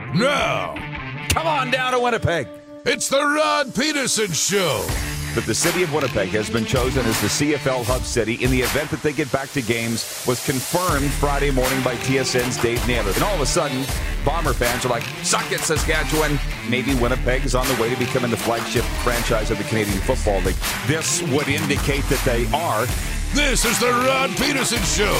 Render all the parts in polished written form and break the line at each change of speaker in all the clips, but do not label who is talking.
Now,
Come on down to Winnipeg.
it's the Rod Peterson Show.
That the city of Winnipeg has been chosen as the CFL hub city in the event that they get back to games was confirmed Friday morning by TSN's Dave Naylor. And all of a sudden, Bomber fans are like, suck it, Saskatchewan. Maybe Winnipeg is on the way to becoming the flagship franchise of the Canadian Football League. This would indicate that they are.
This is the Rod Peterson Show.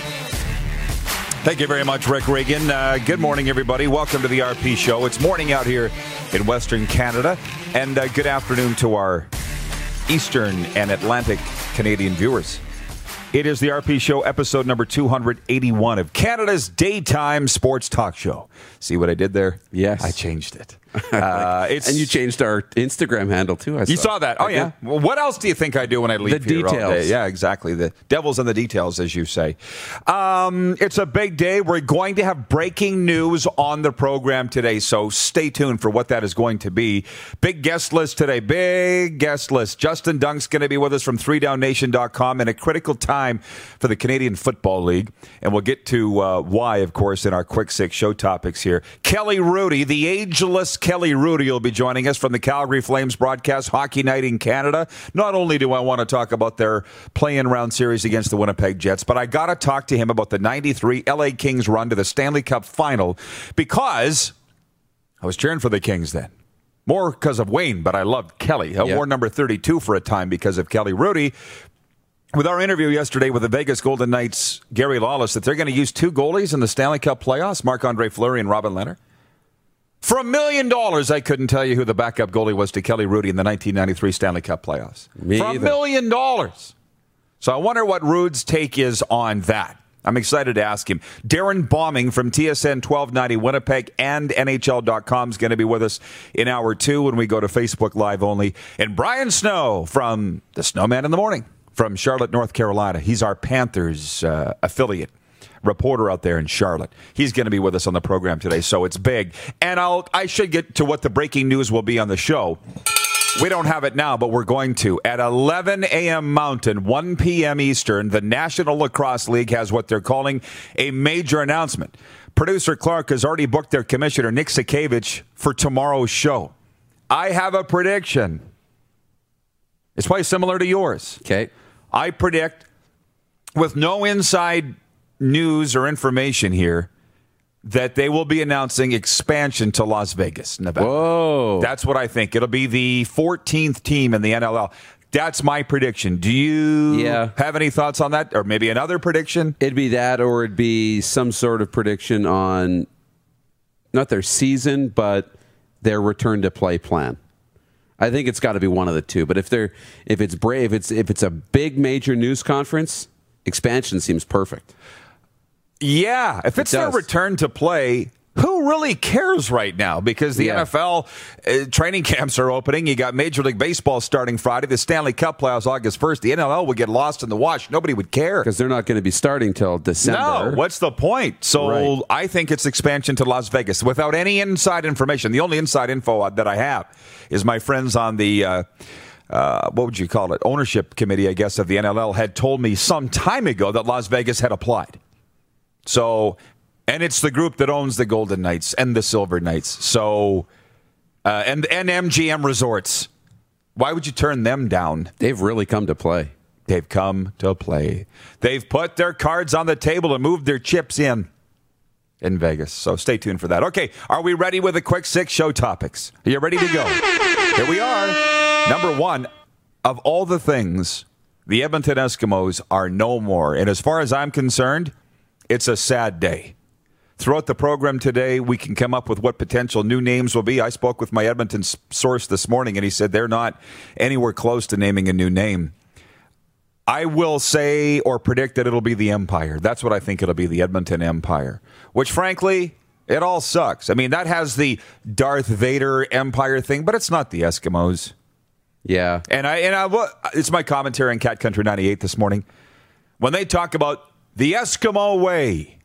Thank you very much, Rick Regan. Good morning, everybody. Welcome to the RP Show. It's morning out here in Western Canada. And good afternoon to our Eastern and Atlantic Canadian viewers. It is the RP Show, episode number 281 of Canada's daytime sports talk show. See what I did there?
Yes.
I changed it.
And you changed our Instagram handle, too.
You saw that? Oh, yeah. Well, what else do you think I do when I leave
the
here all
details.
day? Yeah, exactly. The devil's in the details, as you say. It's a big day. We're going to have breaking news on the program today, so stay tuned for what that is going to be. Big guest list today. Big guest list. Justin Dunk's going to be with us from 3downnation.com in a critical time for the Canadian Football League. And we'll get to why, of course, in our quick six show topics here. Kelly Hrudey, the ageless Kelly Hrudey, will be joining us from the Calgary Flames broadcast, Hockey Night in Canada. Not only do I want to talk about their play-in round series against the Winnipeg Jets, but I got to talk to him about the 93 LA Kings run to the Stanley Cup final because I was cheering for the Kings then. More because of Wayne, but I loved Kelly. I wore number 32 for a time because of Kelly Hrudey. With our interview yesterday with the Vegas Golden Knights, Gary Lawless, that they're going to use two goalies in the Stanley Cup playoffs, Marc-Andre Fleury and Robin Lehner. For $1 million, I couldn't tell you who the backup goalie was to Kelly Hrudey in the 1993 Stanley Cup playoffs. For $1 million. So I wonder what Rude's take is on that. I'm excited to ask him. Darren Bombing from TSN 1290 Winnipeg and NHL.com is going to be with us in hour two when we go to Facebook Live only. And Brian Snow from the Snowman in the Morning from Charlotte, North Carolina. He's our Panthers affiliate reporter out there in Charlotte. He's going to be with us on the program today, so it's big. And I should get to what the breaking news will be on the show. We don't have it now, but we're going to. At 11 a.m. Mountain, 1 p.m. Eastern, the National Lacrosse League has what they're calling a major announcement. Producer Clark has already booked their commissioner, Nick Sakavich, for tomorrow's show. I have a prediction. It's probably similar to yours.
Okay.
I predict, with no inside news or information here, that they will be announcing expansion to Las Vegas, Nevada.
Whoa.
That's what I think. It'll be the 14th team in the NLL. That's my prediction. Do you have any thoughts on that? Or maybe another prediction?
It'd be that, or it'd be some sort of prediction on not their season, but their return to play plan. I think it's got to be one of the two. But if it's a big major news conference, expansion seems perfect.
Yeah, if it's their return to play, who really cares right now? Because the NFL training camps are opening. You got Major League Baseball starting Friday. The Stanley Cup playoffs August 1st. The NLL would get lost in the wash. Nobody would care.
Because they're not going to be starting till December.
No, what's the point? So
right.
I think it's expansion to Las Vegas without any inside information. The only inside info that I have is my friends on the what would you call it? Ownership committee, I guess, of the NLL had told me some time ago that Las Vegas had applied. So, and it's the group that owns the Golden Knights and the Silver Knights. So, and MGM Resorts. Why would you turn them down?
They've really come to play.
They've come to play. They've put their cards on the table and moved their chips in Vegas. So stay tuned for that. Okay, are we ready with the quick six show topics? Are you ready to go? Here we are. Number one, of all the things, the Edmonton Eskimos are no more. And as far as I'm concerned, it's a sad day. Throughout the program today, we can come up with what potential new names will be. I spoke with my Edmonton source this morning, and he said they're not anywhere close to naming a new name. I will say or predict that it'll be the Empire. That's what I think it'll be, the Edmonton Empire, which, frankly, it all sucks. I mean, that has the Darth Vader Empire thing, but it's not the Eskimos.
Yeah.
And it's my commentary on Cat Country 98 this morning. When they talk about the Eskimo way.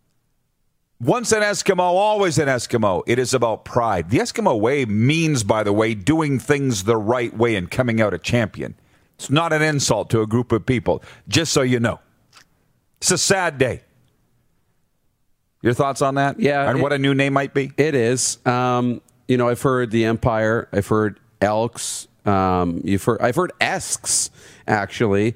Once an Eskimo, always an Eskimo. It is about pride. The Eskimo way means, by the way, doing things the right way and coming out a champion. It's not an insult to a group of people, just so you know. It's a sad day. Your thoughts on that?
Yeah.
And what a new name might be?
It is. I've heard the Empire. I've heard Elks. I've heard Esks, actually,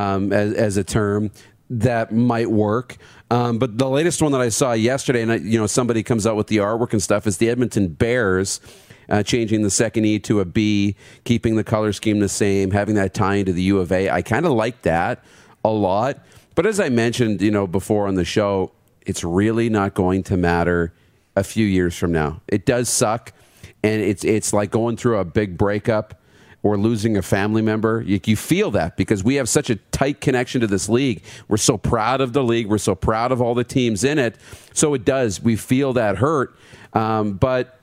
as a term that might work. But the latest one that I saw yesterday, and somebody comes out with the artwork and stuff, is the Edmonton Bears. Changing the second E to a B, keeping the color scheme the same, having that tie into the U of A. I kind of like that a lot. But as I mentioned, before on the show, it's really not going to matter a few years from now. It does suck, and it's like going through a big breakup or losing a family member. You feel that because we have such a tight connection to this league. We're so proud of the league. We're so proud of all the teams in it. So it does. We feel that hurt. But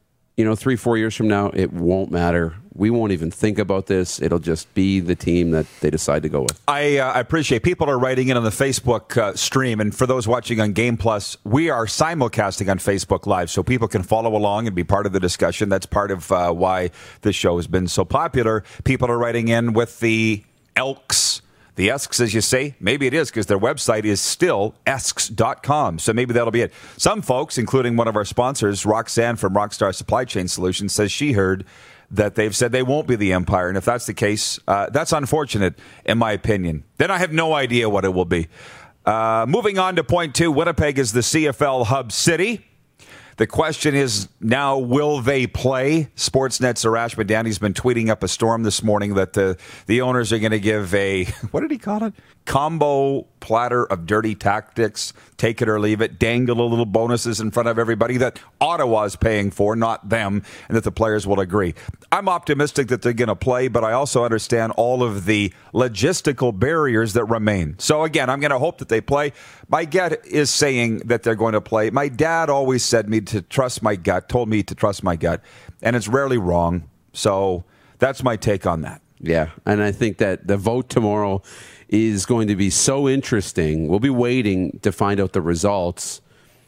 3-4 years from now, it won't matter. We won't even think about this. It'll just be the team that they decide to go with.
I appreciate people are writing in on the Facebook stream, and for those watching on Game Plus, we are simulcasting on Facebook Live, so people can follow along and be part of the discussion. That's part of why this show has been so popular. People are writing in with the Elks. The Esks, as you say, maybe it is because their website is still esks.com. So maybe that'll be it. Some folks, including one of our sponsors, Roxanne from Rockstar Supply Chain Solutions, says she heard that they've said they won't be the Empire. And if that's the case, that's unfortunate, in my opinion. Then I have no idea what it will be. Moving on to point 2, Winnipeg is the CFL hub city. The question is now, will they play? Sportsnet's Arash Madani's been tweeting up a storm this morning that the owners are going to give a, what did he call it? Combo platter of dirty tactics, take it or leave it, dangle a little bonuses in front of everybody that Ottawa's paying for, not them, and that the players will agree. I'm optimistic that they're going to play, but I also understand all of the logistical barriers that remain. So again, I'm going to hope that they play. My gut is saying that they're going to play. My dad always said me to trust my gut, told me to trust my gut, and it's rarely wrong. So that's my take on that.
Yeah, and I think that the vote tomorrow is going to be so interesting. We'll be waiting to find out the results.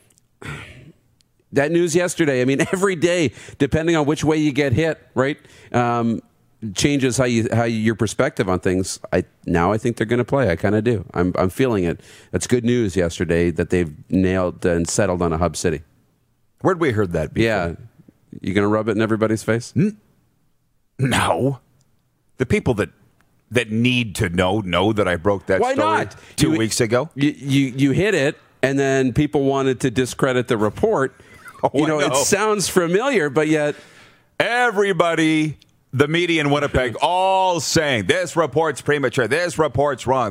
That news yesterday, I mean, every day, depending on which way you get hit, right, changes how your perspective on things. I think they're going to play. I kind of do. I'm feeling it. That's good news yesterday that they've nailed and settled on a hub city.
Where'd we heard that before?
Yeah. You going to rub it in everybody's face?
No. The people that need to know that I broke that
Why
story
not?
2 weeks ago.
You hit it, and then people wanted to discredit the report. It sounds familiar, but yet
everybody, the media in Winnipeg, all saying this report's premature, this report's wrong.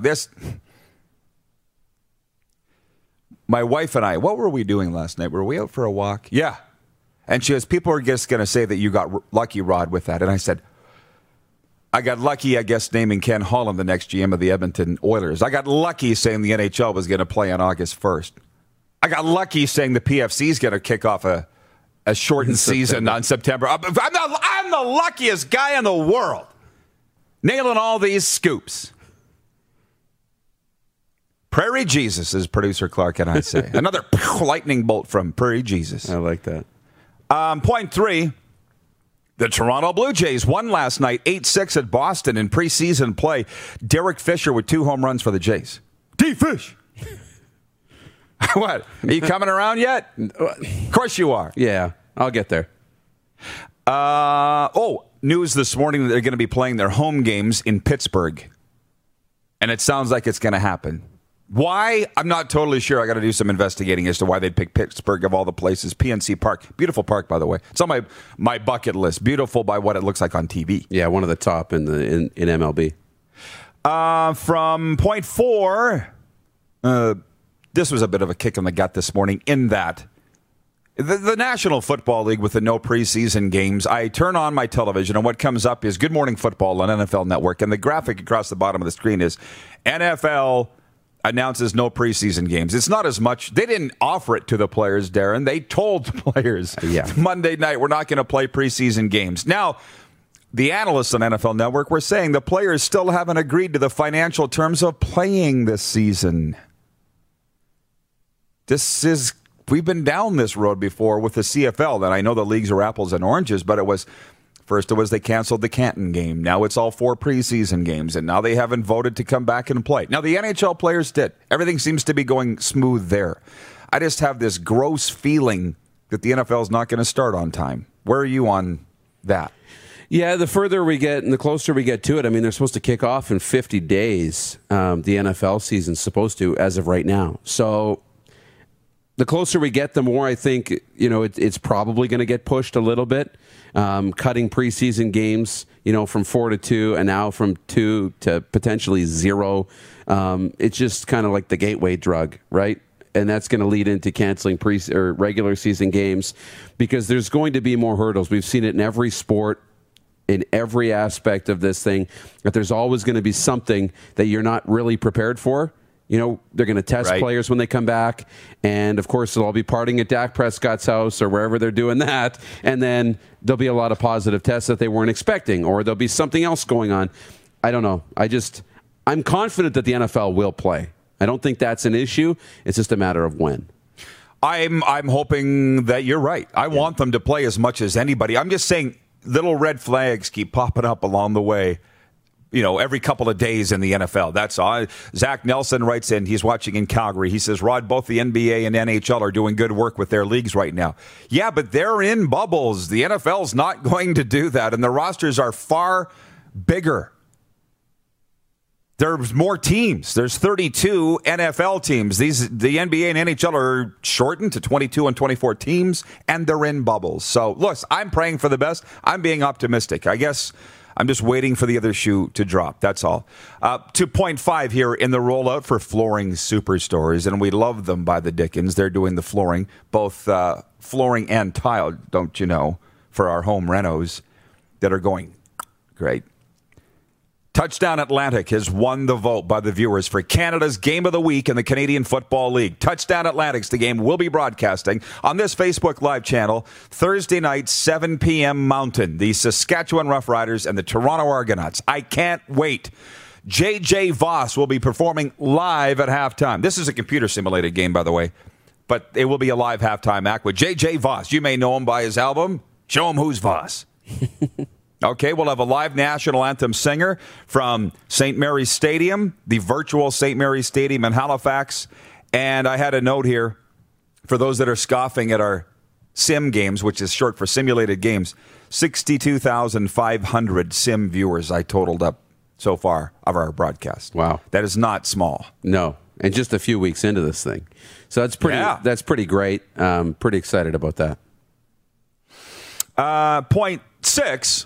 My wife and I, what were we doing last night? Were we out for a walk? Yeah. And she goes, people are just going to say that you got lucky, Rod, with that. And I said, I got lucky, I guess, naming Ken Holland the next GM of the Edmonton Oilers. I got lucky saying the NHL was going to play on August 1st. I got lucky saying the PFC is going to kick off a shortened season on September. I'm the luckiest guy in the world, nailing all these scoops. Prairie Jesus, as producer Clark and I say. Another lightning bolt from Prairie Jesus.
I like that.
Point 3. The Toronto Blue Jays won last night 8-6 at Boston in preseason play. Derek Fisher with 2 home runs for the Jays. D-Fish! What? Are you coming around yet? Of course you are.
Yeah, I'll get there.
News this morning that they're going to be playing their home games in Pittsburgh. And it sounds like it's going to happen. Why? I'm not totally sure. I got to do some investigating as to why they'd pick Pittsburgh of all the places. PNC Park. Beautiful park, by the way. It's on my bucket list. Beautiful by what it looks like on TV.
Yeah, one of the top in MLB.
From point 4, this was a bit of a kick in the gut this morning in that the National Football League with the no preseason games, I turn on my television and what comes up is Good Morning Football on NFL Network. And the graphic across the bottom of the screen is NFL announces no preseason games. It's not as much. They didn't offer it to the players, Darren. They told the players Monday night, we're not going to play preseason games. Now, the analysts on NFL Network were saying the players still haven't agreed to the financial terms of playing this season. We've been down this road before with the CFL. That I know the leagues are apples and oranges, but first it was they canceled the Canton game. Now it's all 4 preseason games, and now they haven't voted to come back and play. Now the NHL players did. Everything seems to be going smooth there. I just have this gross feeling that the NFL is not going to start on time. Where are you on that?
Yeah, the further we get and the closer we get to it, I mean, they're supposed to kick off in 50 days. The NFL season's supposed to, as of right now. So the closer we get, the more I think, it's probably going to get pushed a little bit. Cutting preseason games, from 4 to 2 and now from 2 to potentially 0. It's just kind of like the gateway drug, right? And that's going to lead into canceling regular season games because there's going to be more hurdles. We've seen it in every sport, in every aspect of this thing, that there's always going to be something that you're not really prepared for. They're going to test players when they come back. And, of course, they'll all be partying at Dak Prescott's house or wherever they're doing that. And then there'll be a lot of positive tests that they weren't expecting, or there'll be something else going on. I don't know. I'm confident that the NFL will play. I don't think that's an issue. It's just a matter of when.
I'm hoping that you're right. I want them to play as much as anybody. I'm just saying little red flags keep popping up along the way, every couple of days in the NFL. That's all. Zach Nelson writes in, he's watching in Calgary. He says, Rod, both the NBA and NHL are doing good work with their leagues right now. Yeah, but they're in bubbles. The NFL's not going to do that, and the rosters are far bigger. There's more teams. There's 32 NFL teams. The NBA and NHL are shortened to 22 and 24 teams, and they're in bubbles. So, look, I'm praying for the best. I'm being optimistic. I guess I'm just waiting for the other shoe to drop. That's all. 2.5 here in the rollout for Flooring Superstores, and we love them by the Dickens. They're doing the flooring, both flooring and tile, don't you know, for our home renos that are going great. Touchdown Atlantic has won the vote by the viewers for Canada's Game of the Week in the Canadian Football League. Touchdown Atlantic's the game we'll be broadcasting on this Facebook Live channel Thursday night, 7 p.m. Mountain. The Saskatchewan Roughriders and the Toronto Argonauts. I can't wait. J.J. Voss will be performing live at halftime. This is a computer-simulated game, by the way, but it will be a live halftime act with J.J. Voss. You may know him by his album, Show 'Em Who's Voss. Okay, we'll have a live national anthem singer from St. Mary's Stadium, the virtual St. Mary's Stadium in Halifax. And I had a note here for those that are scoffing at our sim games, which is short for simulated games. 62,500 sim viewers I totaled up so far of our broadcast.
Wow.
That is not small.
No, and just a few weeks into this thing. So that's pretty great. Pretty excited about that.
Point 6.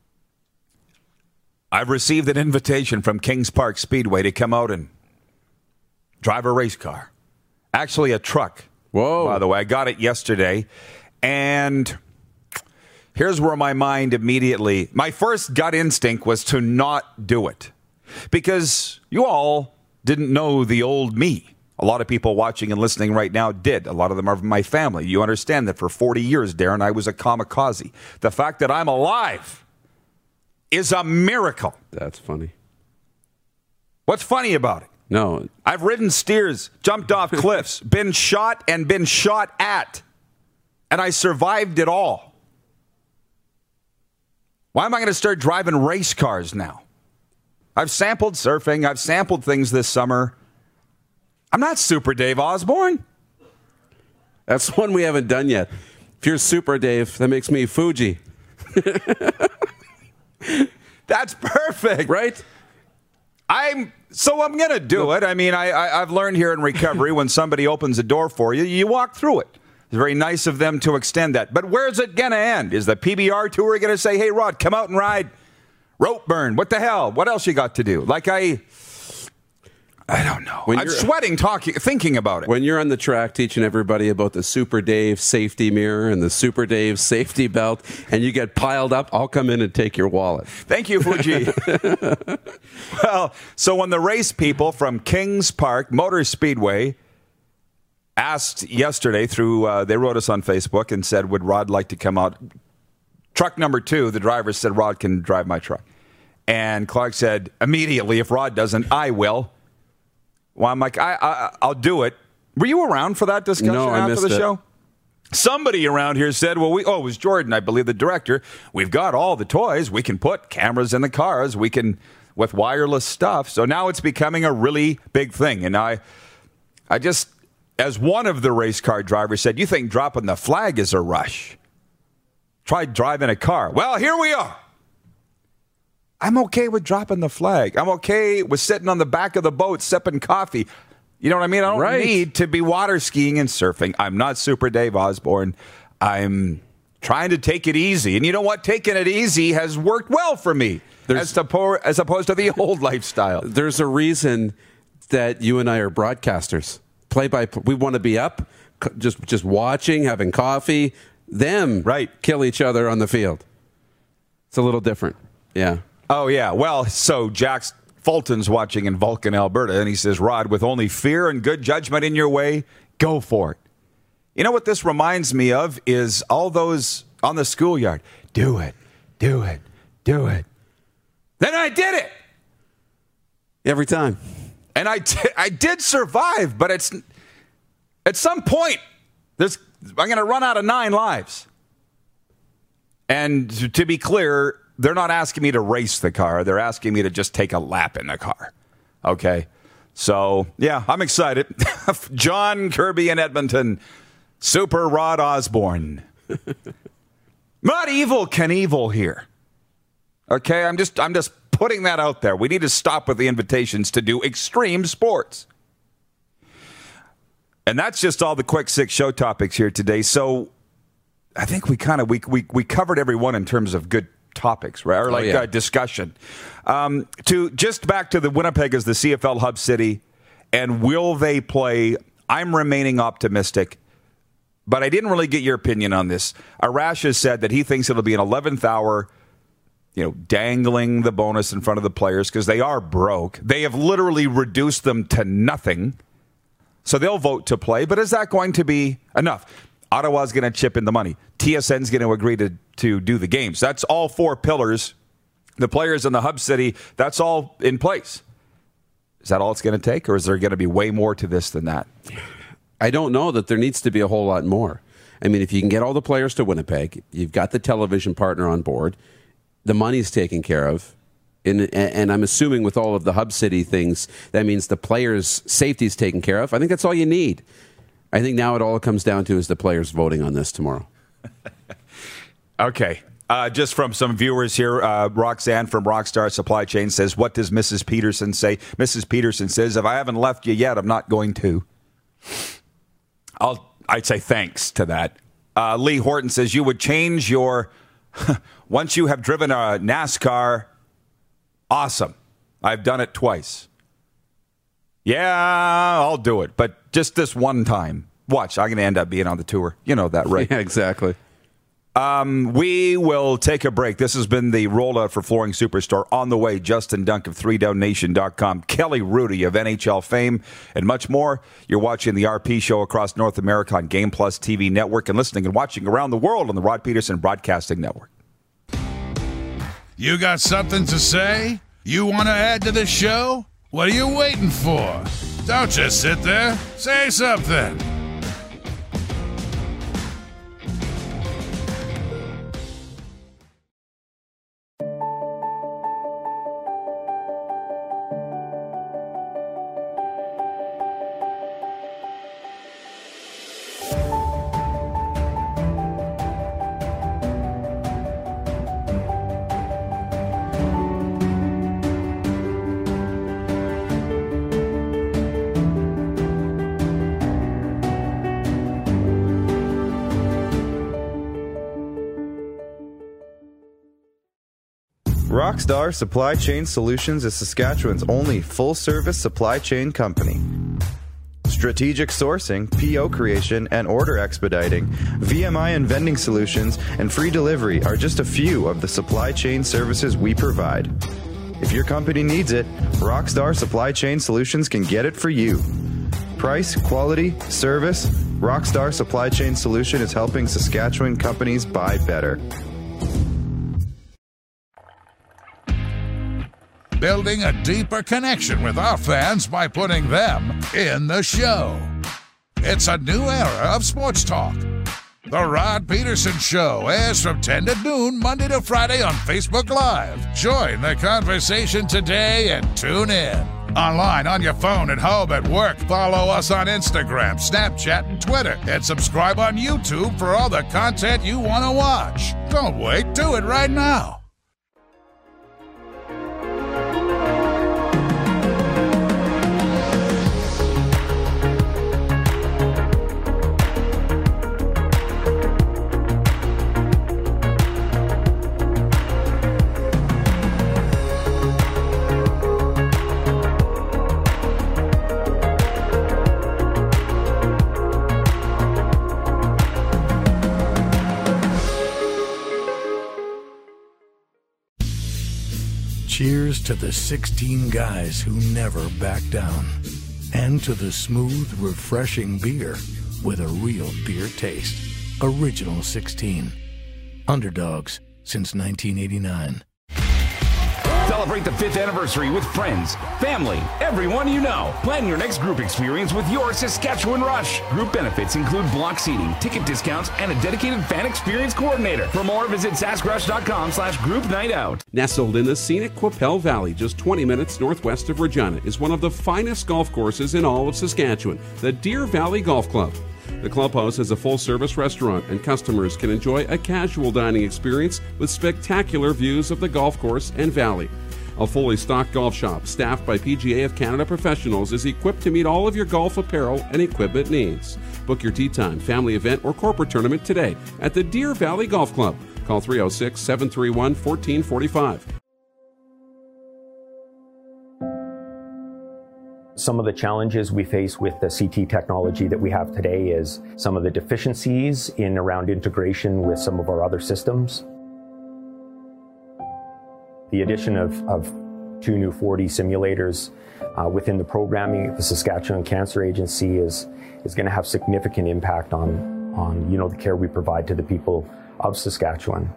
I've received an invitation from Kings Park Speedway to come out and drive a race car. Actually, a truck.
Whoa.
By the way, I got it yesterday. And here's where my first gut instinct was to not do it. Because you all didn't know the old me. A lot of people watching and listening right now did. A lot of them are my family. You understand that for 40 years, Darren, I was a kamikaze. The fact that I'm alive is a miracle.
That's funny.
What's funny about it?
No.
I've ridden steers, jumped off cliffs, been shot and been shot at, and I survived it all. Why am I going to start driving race cars now? I've sampled surfing. I've sampled things this summer. I'm not Super Dave Osborne.
That's one we haven't done yet. If you're Super Dave, that makes me Fuji.
That's perfect.
Right?
I'm going to do it. I mean, I've learned here in recovery when somebody opens a door for you, you walk through it. It's very nice of them to extend that. But where's it going to end? Is the PBR tour going to say, hey, Rod, come out and ride rope burn? What the hell? What else you got to do? I don't know. I'm sweating thinking about it.
When you're on the track teaching everybody about the Super Dave safety mirror and the Super Dave safety belt, and you get piled up, I'll come in and take your wallet.
Thank you, Fuji. Well, so when the race people from Kings Park Motor Speedway asked yesterday they wrote us on Facebook and said, would Rod like to come out? Truck number 2, the driver said, Rod can drive my truck. And Clark said, immediately, if Rod doesn't, I will. Well, I'm like, I'll do it. Were you around for that discussion after the show? Somebody around here said, it was Jordan, I believe, the director. We've got all the toys. We can put cameras in the cars. We can, with wireless stuff. So now it's becoming a really big thing. And as one of the race car drivers said, you think dropping the flag is a rush? Try driving a car. Well, here we are. I'm okay with dropping the flag. I'm okay with sitting on the back of the boat sipping coffee. You know what I mean? I don't need to be water skiing and surfing. I'm not Super Dave Osborne. I'm trying to take it easy. And you know what? Taking it easy has worked well for me as opposed to the old lifestyle.
There's a reason that you and I are broadcasters. We want to be up, just watching, having coffee, them kill each other on the field. It's a little different. Yeah.
Oh, yeah. Well, so Jax Fulton's watching in Vulcan, Alberta, and he says, Rod, with only fear and good judgment in your way, go for it. You know what this reminds me of is all those on the schoolyard. Do it, do it, do it. Then I did it.
Every time.
And I did survive, but it's at some point, I'm going to run out of 9 lives. And to be clear, they're not asking me to race the car. They're asking me to just take a lap in the car. Okay? So, yeah, I'm excited. John Kirby in Edmonton. Super Rod Osborne. Not evil Knievel here. Okay? I'm just putting that out there. We need to stop with the invitations to do extreme sports. And that's just all the quick 6 show topics here today. So I think we covered everyone in terms of good topics, right? Or discussion. To just back to the Winnipeg as the CFL hub city, and will they play? I'm remaining optimistic, but I didn't really get your opinion on this. Arash has said that he thinks it'll be an 11th hour, dangling the bonus in front of the players because they are broke. They have literally reduced them to nothing. So they'll vote to play, but is that going to be enough? Ottawa's going to chip in the money. TSN's going to agree to do the games. That's all 4 pillars. The players in the hub city, that's all in place. Is that all it's going to take, or is there going to be way more to this than that?
I don't know that there needs to be a whole lot more. I mean, if you can get all the players to Winnipeg, you've got the television partner on board, the money's taken care of, and I'm assuming with all of the hub city things, that means the players' safety is taken care of. I think that's all you need. I think now it all comes down to is the players voting on this tomorrow.
Okay. Just from some viewers here, Roxanne from Rockstar Supply Chain says, what does Mrs. Peterson say? Mrs. Peterson says, if I haven't left you yet, I'm not going to. I'd say thanks to that. Lee Horton says, you would change your, once you have driven a NASCAR, awesome. I've done it twice. Yeah, I'll do it, but just this one time. Watch, I'm going to end up being on the tour. You know that, right?
Yeah, exactly.
We will take a break. This has been the rollout for Flooring Superstore. On the way, Justin Dunk of 3downnation.com, Kelly Rudy of NHL fame, and much more. You're watching the RP Show across North America on Game Plus TV Network and listening and watching around the world on the Rod Peterson Broadcasting Network.
You got something to say? You want to add to the show? What are you waiting for? Don't just sit there. Say something.
Rockstar Supply Chain Solutions is Saskatchewan's only full-service supply chain company. Strategic sourcing, PO creation, and order expediting, VMI and vending solutions, and free delivery are just a few of the supply chain services we provide. If your company needs it, Rockstar Supply Chain Solutions can get it for you. Price, quality, service, Rockstar Supply Chain Solution is helping Saskatchewan companies buy better.
Building a deeper connection with our fans by putting them in the show. It's a new era of sports talk. The Rod Peterson Show airs from 10 to noon, Monday to Friday on Facebook Live. Join the conversation today and tune in. Online, on your phone, at home, at work. Follow us on Instagram, Snapchat, and Twitter. And subscribe on YouTube for all the content you want to watch. Don't wait. Do it right now. Cheers to the 16 guys who never back down. And to the smooth, refreshing beer with a real beer taste. Original 16. Underdogs since 1989.
Celebrate the 5th anniversary with friends, family, everyone you know. Plan your next group experience with your Saskatchewan Rush. Group benefits include block seating, ticket discounts, and a dedicated fan experience coordinator. For more, visit saskrush.com/group night out.
Nestled in the scenic Qu'Appelle Valley, just 20 minutes northwest of Regina, is one of the finest golf courses in all of Saskatchewan, the Deer Valley Golf Club. The clubhouse has a full-service restaurant, and customers can enjoy a casual dining experience with spectacular views of the golf course and valley. A fully stocked golf shop, staffed by PGA of Canada professionals, is equipped to meet all of your golf apparel and equipment needs. Book your tee time, family event, or corporate tournament today at the Deer Valley Golf Club. Call 306-731-1445.
Some of the challenges we face with the CT technology that we have today is some of the deficiencies in around integration with some of our other systems. The addition of 2 new 4D simulators within the programming of the Saskatchewan Cancer Agency is going to have significant impact on the care we provide to the people of Saskatchewan.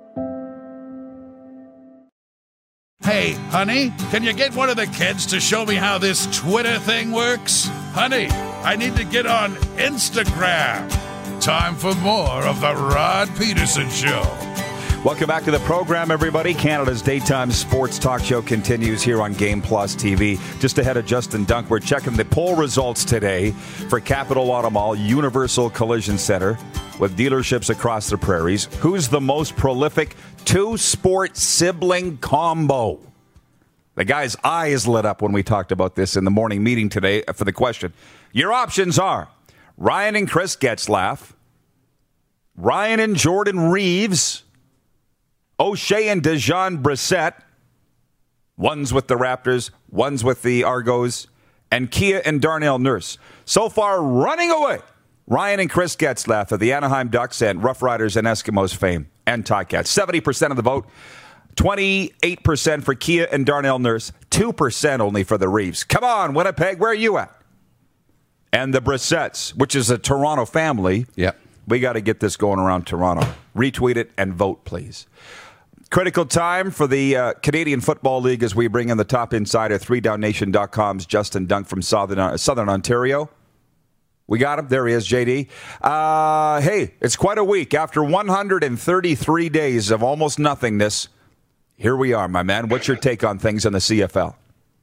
Hey, honey, can you get one of the kids to show me how this Twitter thing works? Honey, I need to get on Instagram. Time for more of the Rod Peterson Show.
Welcome back to the program, everybody. Canada's daytime sports talk show continues here on Game Plus TV. Just ahead of Justin Dunk, we're checking the poll results today for Capital Auto Mall Universal Collision Center with dealerships across the prairies. Who's the most prolific two-sport sibling combo? The guy's eyes lit up when we talked about this in the morning meeting today for the question. Your options are Ryan and Chris Getzlaf, Ryan and Jordan Reeves, O'Shea and Dejon Brissett, one's with the Raptors, one's with the Argos, and Kia and Darnell Nurse. So far, running away, Ryan and Chris Getzlaf of the Anaheim Ducks and Rough Riders and Eskimos fame and Ticats. 70% of the vote, 28% for Kia and Darnell Nurse, 2% only for the Reeves. Come on, Winnipeg, where are you at? And the Brissetts, which is a Toronto family.
Yep.
We got to get this going around Toronto. Retweet it and vote, please. Critical time for the Canadian Football League as we bring in the top insider, 3downnation.com's Justin Dunk from Southern Ontario. We got him. There he is, JD. Hey, it's quite a week. After 133 days of almost nothingness, here we are, my man. What's your take on things in the CFL?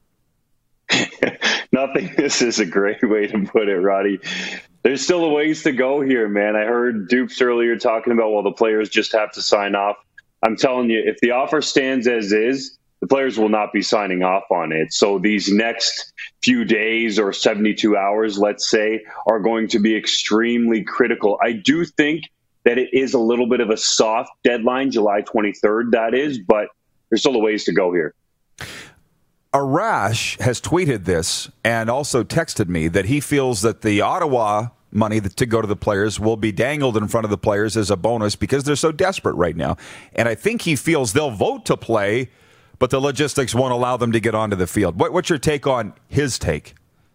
Nothingness is a great way to put it, Roddy. There's still a ways to go here, man. I heard Dupes earlier talking about, well, the players just have to sign off. I'm telling you, if the offer stands as is, the players will not be signing off on it. So these next few days or 72 hours, let's say, are going to be extremely critical. I do think that it is a little bit of a soft deadline, July 23rd, that is, but there's still a ways to go here.
Arash has tweeted this and also texted me that he feels that the Ottawa money to go to the players will be dangled in front of the players as a bonus because they're so desperate right now. And I think he feels they'll vote to play, but the logistics won't allow them to get onto the field. What's your take on his take?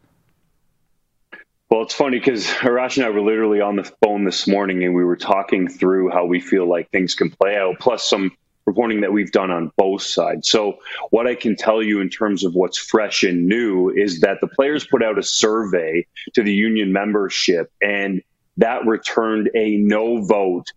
Well, it's funny because Arash and I were literally on the phone this morning and we were talking through how we feel like things can play out, plus some reporting that we've done on both sides. So what I can tell you in terms of what's fresh and new is that the players put out a survey to the union membership, and that returned a no vote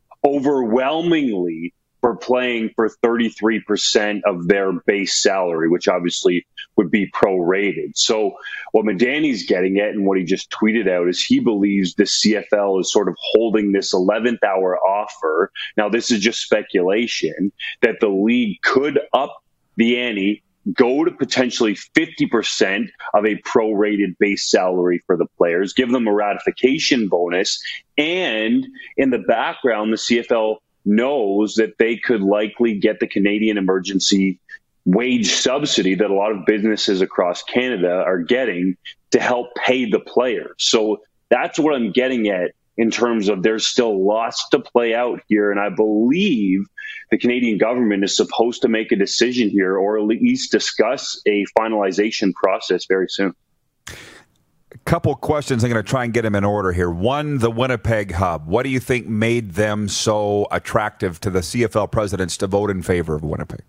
overwhelmingly for playing for 33% of their base salary, which obviously would be prorated. So what Medani's getting at and what he just tweeted out is he believes the CFL is sort of holding this 11th hour offer. Now, this is just speculation that the league could up the ante, go to potentially 50% of a prorated base salary for the players, give them a ratification bonus, and in the background, the CFL knows that they could likely get the Canadian emergency wage subsidy that a lot of businesses across Canada are getting to help pay the players. So that's what I'm getting at in terms of there's still lots to play out here. And I believe the Canadian government is supposed to make a decision here, or at least discuss a finalization process very soon.
A couple questions. I'm going to try and get them in order here. One, the Winnipeg hub. What do you think made them so attractive to the CFL presidents to vote in favor of Winnipeg?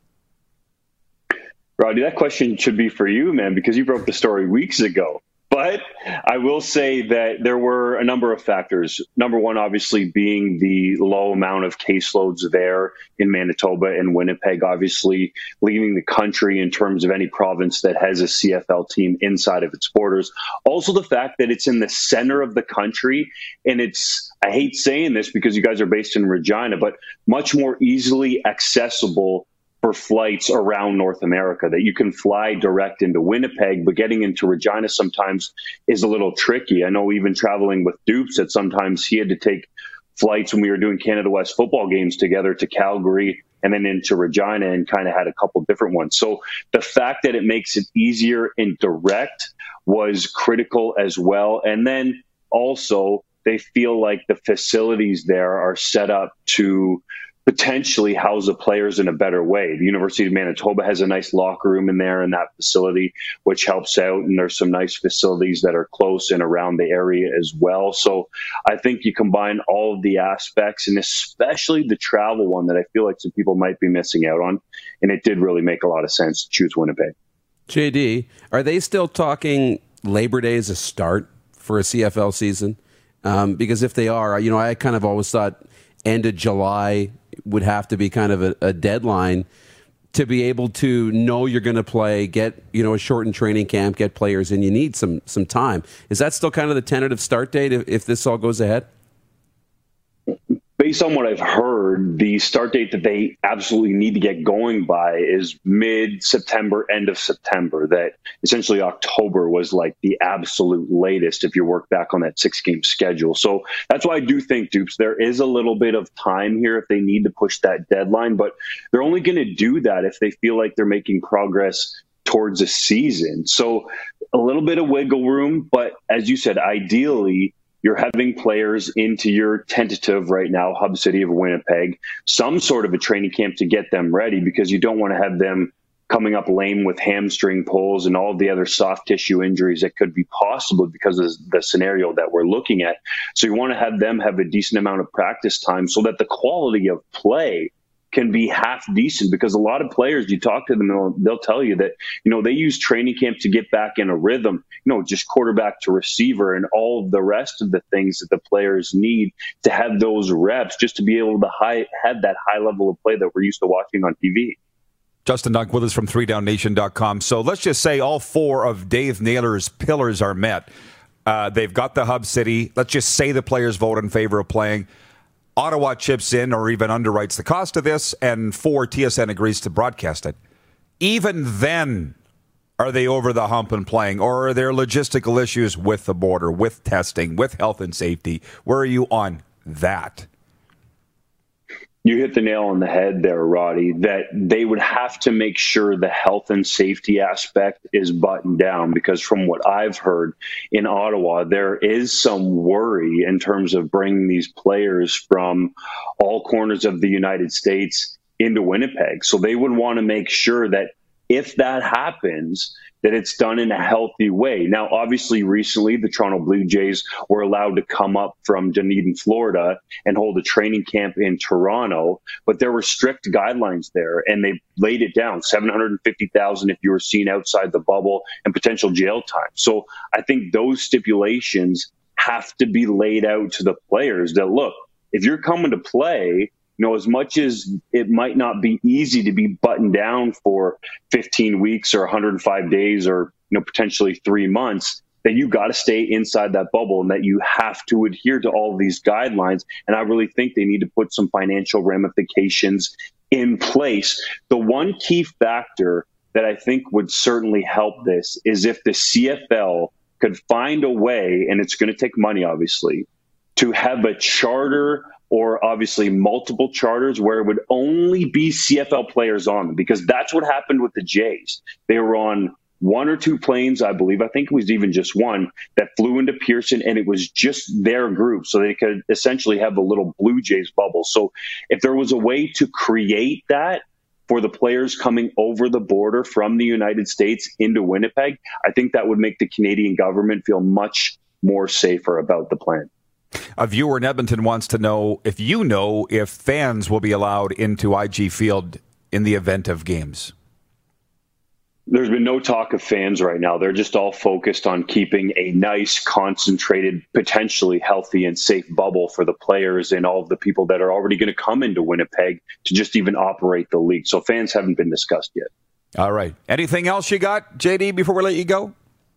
Roddy, that question should be for you, man, because you broke the story weeks ago. But I will say that there were a number of factors. Number one, obviously, being the low amount of caseloads there in Manitoba and Winnipeg, obviously leading the country in terms of any province that has a CFL team inside of its borders. Also, the fact that it's in the center of the country, and it's, I hate saying this because you guys are based in Regina, but much more easily accessible for flights around North America, that you can fly direct into Winnipeg, but getting into Regina sometimes is a little tricky. I know even traveling with Dupes that sometimes he had to take flights when we were doing Canada West football games together to Calgary and then into Regina, and kind of had a couple different ones. So the fact that it makes it easier and direct was critical as well. And then also they feel like the facilities there are set up to potentially house the players in a better way. The University of Manitoba has a nice locker room in there in that facility, which helps out. And there's some nice facilities that are close and around the area as well. So I think you combine all of the aspects, and especially the travel one that I feel like some people might be missing out on. And it did really make a lot of sense to choose Winnipeg.
JD, are they still talking Labor Day as a start for a CFL season? Because if they are, you know, I kind of always thought end of July would have to be kind of a deadline to be able to know you're going to play, get, you know, a shortened training camp, get players in. You need some time. Is that still kind of the tentative start date if this all goes ahead?
Based on what I've heard, the start date that they absolutely need to get going by is mid-September, end of September, that essentially October was like the absolute latest if you work back on that 6-game schedule. So that's why I do think, Dupes, there is a little bit of time here if they need to push that deadline, but they're only going to do that if they feel like they're making progress towards a season. So a little bit of wiggle room, but as you said, ideally, you're having players into your tentative right now, hub city of Winnipeg, some sort of a training camp to get them ready, because you don't want to have them coming up lame with hamstring pulls and all of the other soft tissue injuries that could be possible because of the scenario that we're looking at. So you want to have them have a decent amount of practice time so that the quality of play can be half decent, because a lot of players, you talk to them, they'll tell you that, you know, they use training camp to get back in a rhythm, you know, just quarterback to receiver and all of the rest of the things that the players need to have those reps just to be able to have that high level of play that we're used to watching on TV.
Justin Dunk with us from 3downnation.com. So let's just say all four of Dave Naylor's pillars are met. They've got the hub city. Let's just say the players vote in favor of playing. Ottawa chips in or even underwrites the cost of this, and 4, TSN agrees to broadcast it. Even then, are they over the hump and playing, or are there logistical issues with the border, with testing, with health and safety? Where are you on that?
You hit the nail on the head there, Roddy, that they would have to make sure the health and safety aspect is buttoned down, because from what I've heard in Ottawa, there is some worry in terms of bringing these players from all corners of the United States into Winnipeg. So they would want to make sure that if that happens, that it's done in a healthy way. Now, obviously, recently, the Toronto Blue Jays were allowed to come up from Dunedin, Florida, and hold a training camp in Toronto, but there were strict guidelines there, and they laid it down, $750,000 if you were seen outside the bubble, and potential jail time. So I think those stipulations have to be laid out to the players that, look, if you're coming to play, as much as it might not be easy to be buttoned down for 15 weeks or 105 days or, potentially 3 months, that you got to stay inside that bubble and that you have to adhere to all of these guidelines. And I really think they need to put some financial ramifications in place. The one key factor that I think would certainly help this is if the CFL could find a way, and it's going to take money, obviously, to have a charter or obviously multiple charters where it would only be CFL players on them, because that's what happened with the Jays. They were on one or two planes, I believe. I think it was even just one that flew into Pearson, and it was just their group. So they could essentially have a little Blue Jays bubble. So if there was a way to create that for the players coming over the border from the United States into Winnipeg, I think that would make the Canadian government feel much more safer about the plan.
A viewer in Edmonton wants to know if fans will be allowed into IG Field in the event of games.
There's been no talk of fans right now. They're just all focused on keeping a nice, concentrated, potentially healthy and safe bubble for the players and all of the people that are already going to come into Winnipeg to just even operate the league. So fans haven't been discussed yet.
All right. Anything else you got, JD, before we let you go?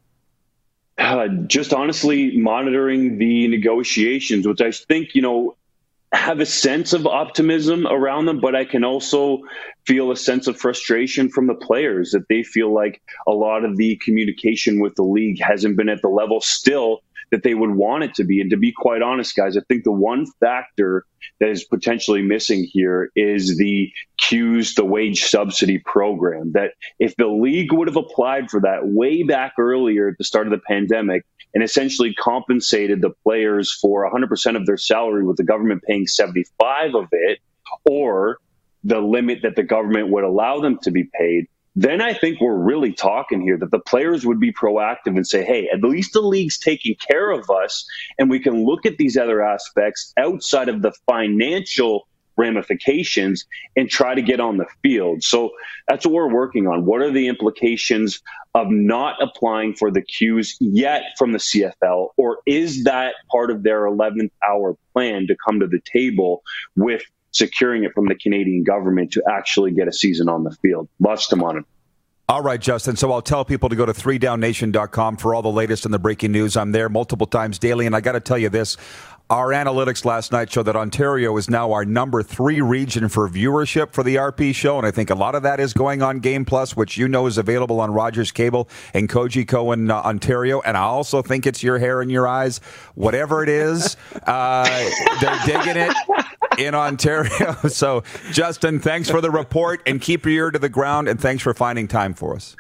Just honestly monitoring the negotiations, which I think, have a sense of optimism around them, but I can also feel a sense of frustration from the players that they feel like a lot of the communication with the league hasn't been at the level still that they would want it to be. And to be quite honest, guys, I think the one factor that is potentially missing here is the CEWS, the wage subsidy program, that if the league would have applied for that way back earlier at the start of the pandemic and essentially compensated the players for 100% of their salary with the government paying 75 of it, or the limit that the government would allow them to be paid, then I think we're really talking here that the players would be proactive and say, hey, at least the league's taking care of us, and we can look at these other aspects outside of the financial ramifications and try to get on the field. So that's what we're working on. What are the implications of not applying for the CEWS yet from the CFL, or is that part of their 11th hour plan to come to the table with securing it from the Canadian government to actually get a season on the field? Lots to monitor.
All right, Justin. So I'll tell people to go to 3downnation.com for all the latest in the breaking news. I'm there multiple times daily. And I got to tell you this. Our analytics last night showed that Ontario is now our number 3 region for viewership for the RP show. And I think a lot of that is going on Game Plus, which is available on Rogers Cable and Cogeco in Ontario. And I also think it's your hair in your eyes. Whatever it is, they're digging it in Ontario. So, Justin, thanks for the report, and keep your ear to the ground, and thanks for finding time for us.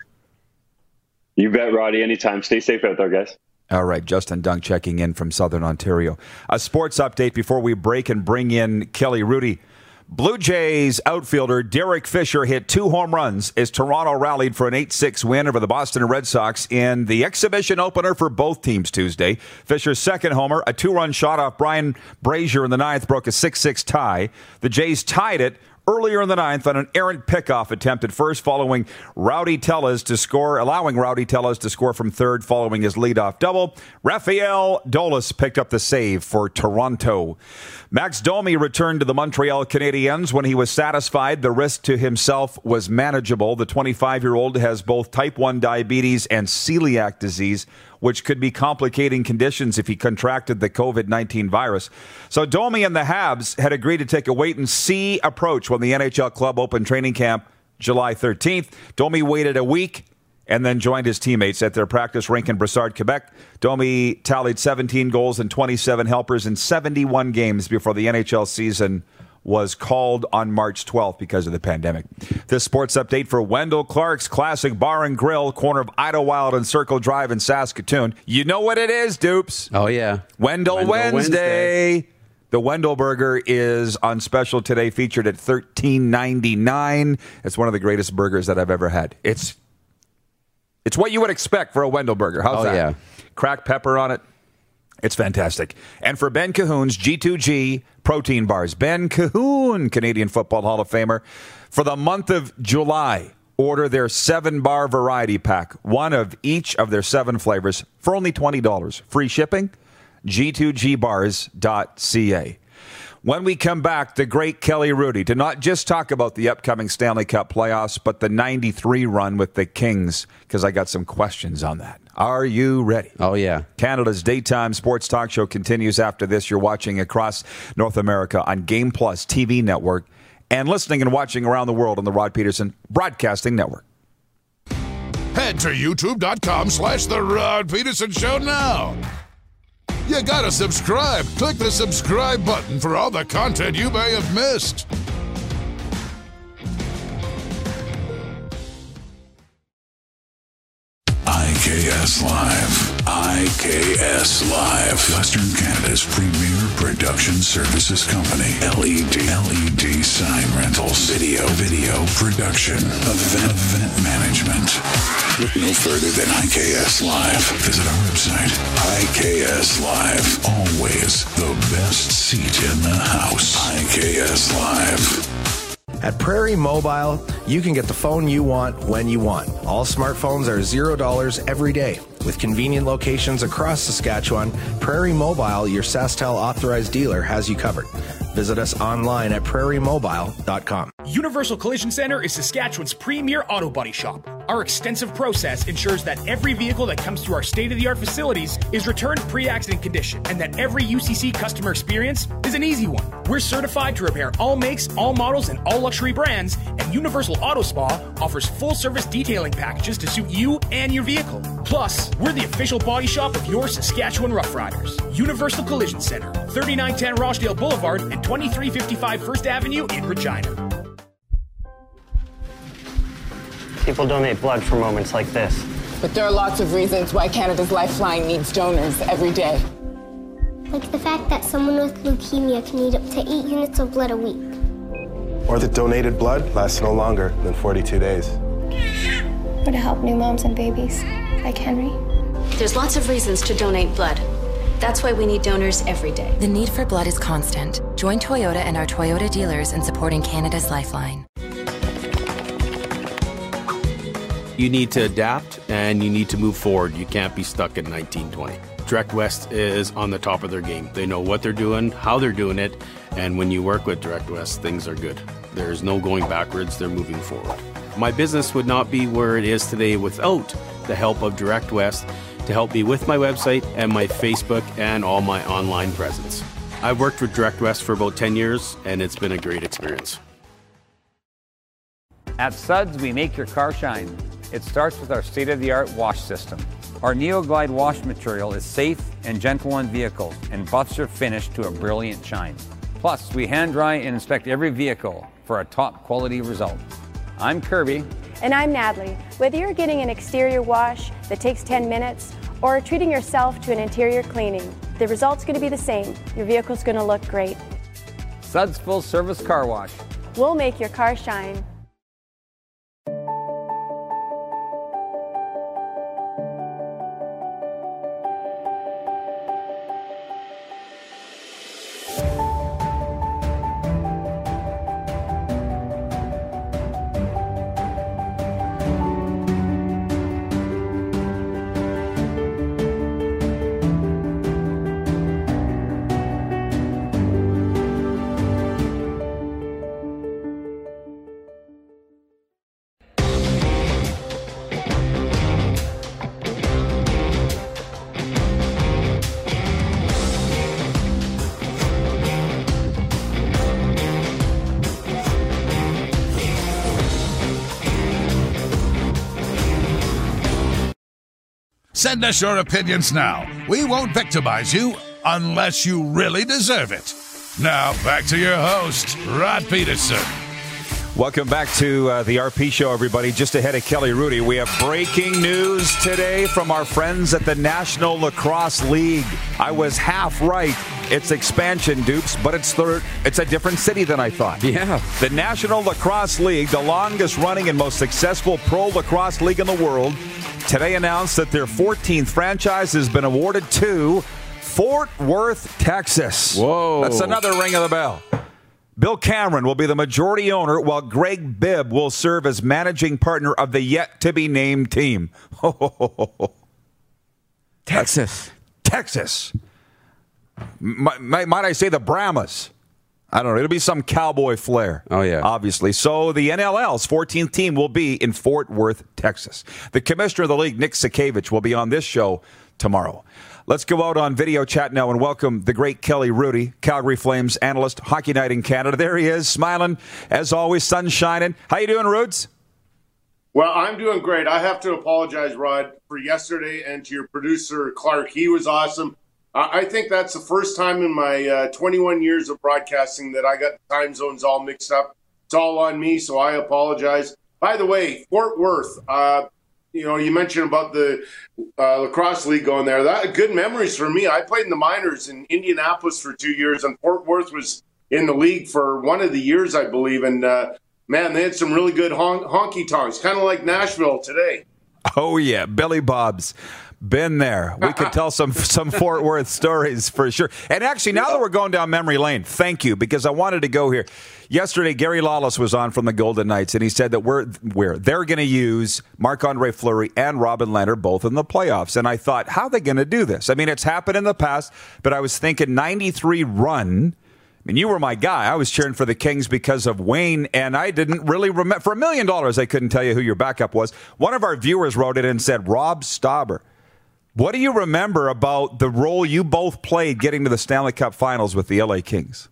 You bet, Roddy. Anytime. Stay safe out there, guys.
All right, Justin Dunk checking in from Southern Ontario. A sports update before we break and bring in Kelly Rudy. Blue Jays outfielder Derek Fisher hit 2 home runs as Toronto rallied for an 8-6 win over the Boston Red Sox in the exhibition opener for both teams Tuesday. Fisher's second homer, a 2-run shot off Brian Brazier in the 9th, broke a 6-6 tie. The Jays tied it earlier in the 9th on an errant pickoff attempt at first, allowing Rowdy Tellez to score from third following his leadoff double. Rafael Dolis picked up the save for Toronto. Max Domi returned to the Montreal Canadiens when he was satisfied the risk to himself was manageable. The 25-year-old has both type 1 diabetes and celiac disease, which could be complicating conditions if he contracted the COVID-19 virus. So Domi and the Habs had agreed to take a wait-and-see approach when the NHL club opened training camp July 13th. Domi waited a week and then joined his teammates at their practice rink in Brossard, Quebec. Domi tallied 17 goals and 27 helpers in 71 games before the NHL season was called on March 12th because of the pandemic. This sports update for Wendell Clark's Classic Bar and Grill, corner of Idlewild and Circle Drive in Saskatoon. You know what it is, Dupes.
Oh, yeah.
Wendell Wednesday. The Wendell Burger is on special today, featured at $13.99. It's one of the greatest burgers that I've ever had. It's what you would expect for a Wendell Burger. How's that?
Yeah.
Cracked pepper on it. It's fantastic. And for Ben Cahoon's G2G protein bars, Ben Cahoon, Canadian Football Hall of Famer, for the month of July, order their 7-bar variety pack, one of each of their 7 flavors, for only $20. Free shipping, g2gbars.ca. When we come back, the great Kelly Hrudey to not just talk about the upcoming Stanley Cup playoffs, but the 93 run with the Kings, because I got some questions on that. Are you ready?
Oh, yeah.
Canada's daytime sports talk show continues after this. You're watching across North America on Game Plus TV network and listening and watching around the world on the Rod Peterson Broadcasting Network.
Head to youtube.com/The Rod Peterson Show now. You gotta subscribe. Click the subscribe button for all the content you may have missed. IKS Live. IKS Live. Western Canada's premier production services company. LED sign rentals. Video production. Event management. Look no further than IKS Live. Visit our website. IKS Live. Always the best seat in the house. IKS Live.
At Prairie Mobile, you can get the phone you want when you want. All smartphones are $0 every day. With convenient locations across Saskatchewan, Prairie Mobile, your SaskTel authorized dealer, has you covered. Visit us online at prairiemobile.com.
Universal Collision Center is Saskatchewan's premier auto body shop. Our extensive process ensures that every vehicle that comes through our state-of-the-art facilities is returned pre-accident condition, and that every UCC customer experience is an easy one. We're certified to repair all makes, all models, and all luxury brands, and Universal Auto Spa offers full-service detailing packages to suit you and your vehicle. Plus, we're the official body shop of your Saskatchewan Rough Riders. Universal Collision Center, 3910 Rochdale Boulevard and 2355 First Avenue in Regina.
People donate blood for moments like this.
But there are lots of reasons why Canada's Lifeline needs donors every day.
Like the fact that someone with leukemia can need up to 8 units of blood a week.
Or that donated blood lasts no longer than 42 days.
Or to help new moms and babies, like Henry.
There's lots of reasons to donate blood. That's why we need donors every day.
The need for blood is constant. Join Toyota and our Toyota dealers in supporting Canada's Lifeline.
You need to adapt and you need to move forward. You can't be stuck in 1920. Direct West is on the top of their game. They know what they're doing, how they're doing it, and when you work with Direct West, things are good. There's no going backwards, they're moving forward. My business would not be where it is today without the help of Direct West to help me with my website and my Facebook and all my online presence. I've worked with Direct West for about 10 years, and it's been a great experience.
At Suds, we make your car shine. It starts with our state-of-the-art wash system. Our NeoGlide wash material is safe and gentle on vehicles, and buffs are finished to a brilliant shine. Plus, we hand dry and inspect every vehicle for a top quality result. I'm Kirby.
And I'm Natalie. Whether you're getting an exterior wash that takes 10 minutes or treating yourself to an interior cleaning, the result's going to be the same. Your vehicle's going to look great.
Suds Full Service Car Wash.
We'll make your car shine.
Send us your opinions now. We won't victimize you unless you really deserve it. Now, back to your host, Rod Peterson.
Welcome back to the RP Show, everybody. Just ahead of Kelly Hrudey, we have breaking news today from our friends at the National Lacrosse League. I was half right. It's expansion, dupes, but it's a different city than I thought.
Yeah.
The National Lacrosse League, the longest running and most successful pro lacrosse league in the world, today announced that their 14th franchise has been awarded to Fort Worth, Texas.
Whoa.
That's another ring of the bell. Bill Cameron will be the majority owner, while Greg Bibb will serve as managing partner of the yet-to-be-named team.
Texas.
Texas. Might I say the Brahmas? I don't know. It'll be some cowboy flair.
Oh, yeah.
Obviously. So the NLL's 14th team will be in Fort Worth, Texas. The commissioner of the league, Nick Sakiewicz, will be on this show tomorrow. Let's go out on video chat now and welcome the great Kelly Rudy, Calgary Flames analyst, Hockey Night in Canada. There he is, smiling, as always, sun shining. How you doing, Rudes?
Well, I'm doing great. I have to apologize, Rod, for yesterday, and to your producer, Clark. He was awesome. I think that's the first time in my 21 years of broadcasting that I got the time zones all mixed up. It's all on me, so I apologize. By the way, Fort Worth, you mentioned about the lacrosse league going there. That good memories for me. I played in the minors in Indianapolis for 2 years, and Fort Worth was in the league for one of the years, I believe. And, man, they had some really good honky-tonks, kind of like Nashville today.
Oh, yeah, Billy Bob's. Been there. We could tell some Fort Worth stories for sure. And actually, now that we're going down memory lane, thank you, because I wanted to go here. Yesterday, Gary Lawless was on from the Golden Knights, and he said that they're going to use Marc-Andre Fleury and Robin Lehner both in the playoffs. And I thought, how are they going to do this? I mean, it's happened in the past, but I was thinking 93 run. I mean, you were my guy. I was cheering for the Kings because of Wayne, and I didn't really remember. For $1 million, I couldn't tell you who your backup was. One of our viewers wrote it and said, Rob Stauber. What do you remember about the role you both played getting to the Stanley Cup Finals with the LA Kings?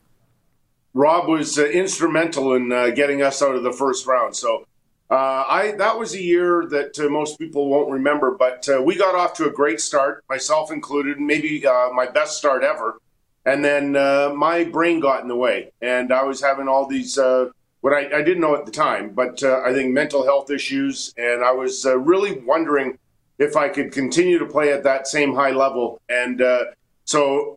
Rob was instrumental in getting us out of the first round. So that was a year that most people won't remember, but we got off to a great start, myself included, maybe my best start ever. And then my brain got in the way, and I was having all these what I didn't know at the time, but I think mental health issues, and I was really wondering if I could continue to play at that same high level. And so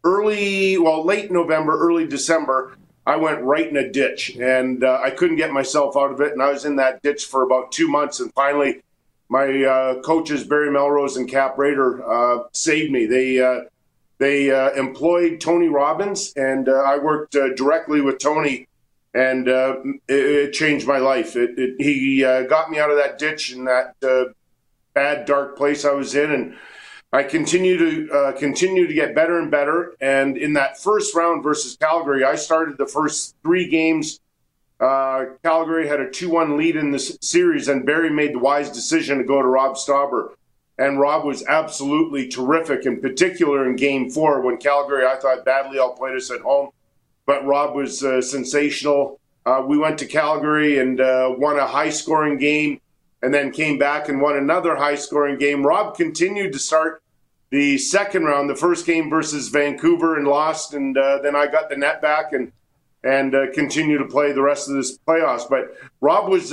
late November, early December, I went right in a ditch, and I couldn't get myself out of it. And I was in that ditch for about 2 months. And finally, my coaches, Barry Melrose and Cap Rader, saved me. They employed Tony Robbins, and I worked directly with Tony, and it changed my life. He got me out of that ditch and that bad, dark place I was in, and I continue to get better and better. And in that first round versus Calgary, I started the first 3 games. Calgary had a 2-1 lead in this series, and Barry made the wise decision to go to Rob Stauber. And Rob was absolutely terrific, in particular in Game 4 when Calgary, I thought, badly outplayed us at home. But Rob was sensational. We went to Calgary and won a high-scoring game, and then came back and won another high-scoring game. Rob continued to start the second round, the first game versus Vancouver, and lost, and then I got the net back and continue to play the rest of this playoffs. But Rob was,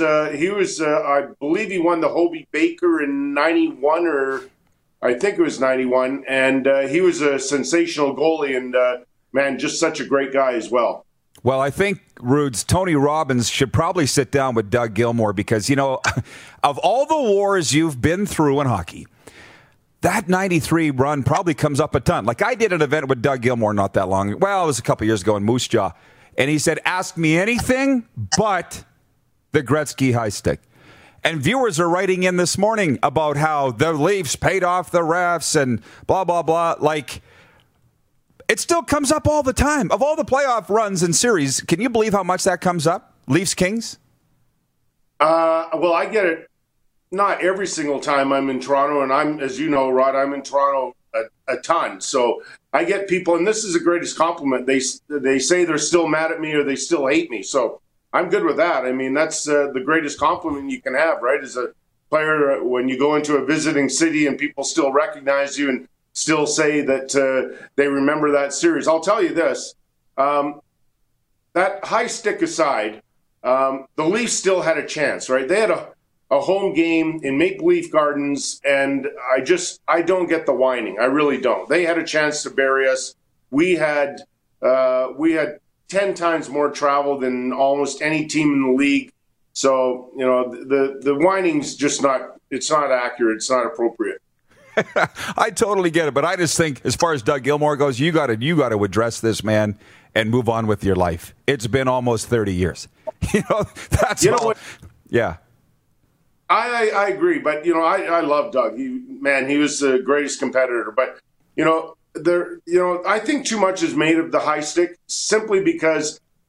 I believe he won the Hobey Baker in 91, or I think it was 91. And he was a sensational goalie and, man, just such a great guy as well.
Well, I think, Rudes, Tony Robbins should probably sit down with Doug Gilmour because, of all the wars you've been through in hockey, that 93 run probably comes up a ton. Like, I did an event with Doug Gilmour not that long. Well, it was a couple years ago in Moose Jaw. And he said, ask me anything but the Gretzky high stick. And viewers are writing in this morning about how the Leafs paid off the refs and blah, blah, blah. Like, it still comes up all the time. Of all the playoff runs and series, can you believe how much that comes up? Leafs Kings?
Well, I get it not every single time I'm in Toronto. And I'm, as you know, Rod, I'm in Toronto a ton. So I get people, and this is the greatest compliment. They say they're still mad at me or they still hate me. So I'm good with that. I mean, that's the greatest compliment you can have, right? As a player, when you go into a visiting city and people still recognize you and still say that they remember that series. I'll tell you this, that high stick aside, the Leafs still had a chance, right? They had a home game in Maple Leaf Gardens, and I don't get the whining. I really don't. They had a chance to bury us. We had 10 times more travel than almost any team in the league. So, the whining's just it's not accurate. It's not appropriate.
I totally get it, but I just think, as far as Doug Gilmour goes, you got to address this man and move on with your life. It's been almost 30 years. That's all. Yeah.
I agree, but I love Doug. He was the greatest competitor. But I think too much is made of the high stick simply because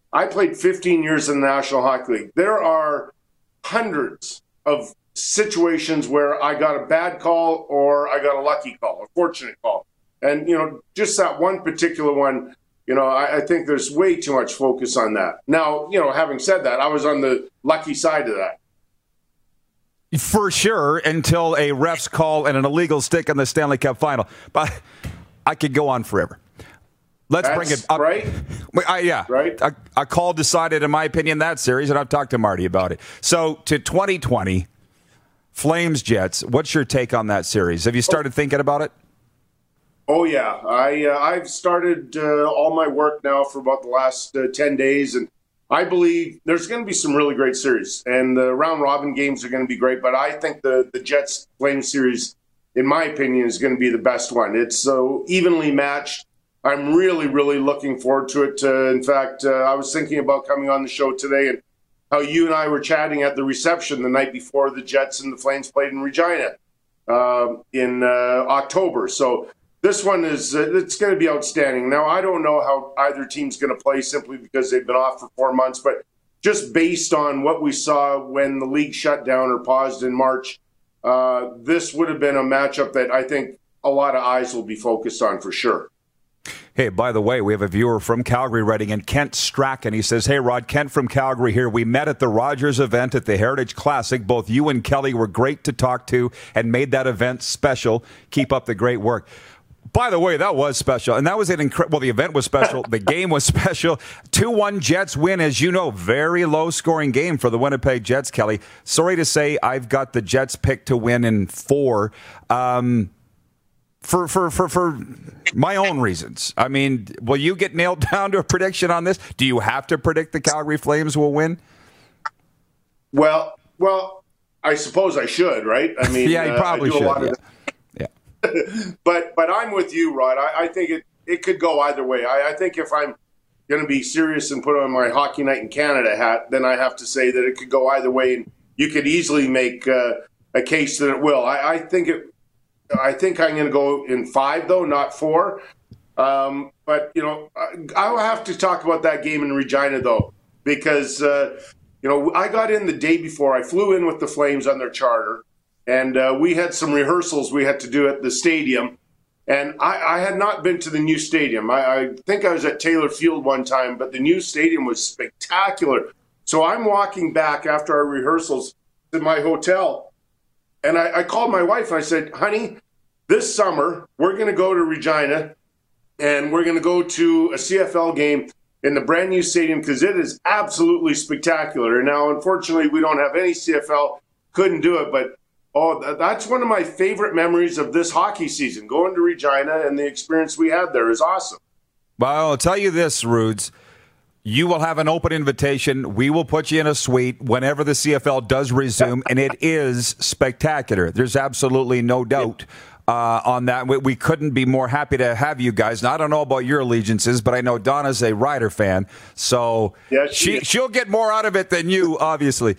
I played 15 years in the National Hockey League. There are hundreds of situations where I got a bad call or I got a lucky call, a fortunate call. And, just that one particular one, I think there's way too much focus on that. Now, having said that, I was on the lucky side of that.
For sure, until a ref's call and an illegal stick in the Stanley Cup final. But I could go on forever. Let's bring it up.
Right?
Right. A call decided, in my opinion, that series, and I've talked to Marty about it. So, to 2020, Flames Jets, what's your take on that series? Have you started thinking about it?
Oh, yeah. I've started all my work now for about the last 10 days, and I believe there's going to be some really great series, and the round-robin games are going to be great, but I think the Jets-Flames series, in my opinion, is going to be the best one. It's so evenly matched. I'm really, really looking forward to it. In fact, I was thinking about coming on the show today and how you and I were chatting at the reception the night before the Jets and the Flames played in Regina in October. So this one is it's going to be outstanding. Now, I don't know how either team's going to play simply because they've been off for 4 months, but just based on what we saw when the league shut down or paused in March, this would have been a matchup that I think a lot of eyes will be focused on for sure.
Hey, by the way, we have a viewer from Calgary writing in, Kent Strachan. He says, hey, Rod, Kent from Calgary here. We met at the Rogers event at the Heritage Classic. Both you and Kelly were great to talk to and made that event special. Keep up the great work. By the way, that was special, and that was an incredible. Well, the event was special. The game was special. 2-1 Jets win, as you know, very low-scoring game for the Winnipeg Jets, Kelly. Sorry to say I've got the Jets picked to win in 4. For my own reasons. I mean, will you get nailed down to a prediction on this? Do you have to predict the Calgary Flames will win?
Well, I suppose I should, right? I mean,
yeah, you probably should. Yeah.
But I'm with you, Rod. I think it could go either way. I think if I'm going to be serious and put on my Hockey Night in Canada hat, then I have to say that it could go either way, and you could easily make a case that it will. I think I'm going to go in 5, though, not 4. But, I'll have to talk about that game in Regina, though, because, I got in the day before. I flew in with the Flames on their charter, and we had some rehearsals we had to do at the stadium. And I had not been to the new stadium. I think I was at Taylor Field one time, but the new stadium was spectacular. So I'm walking back after our rehearsals to my hotel. And I called my wife and I said, honey, this summer we're going to go to Regina and we're going to go to a CFL game in the brand new stadium because it is absolutely spectacular. And now, unfortunately, we don't have any CFL, couldn't do it. But, that's one of my favorite memories of this hockey season. Going to Regina and the experience we had there is awesome.
Well, I'll tell you this, Rudes. You will have an open invitation. We will put you in a suite whenever the CFL does resume, and it is spectacular. There's absolutely no doubt on that. We couldn't be more happy to have you guys. Now, I don't know about your allegiances, but I know Donna's a Rider fan, so she'll get more out of it than you, obviously.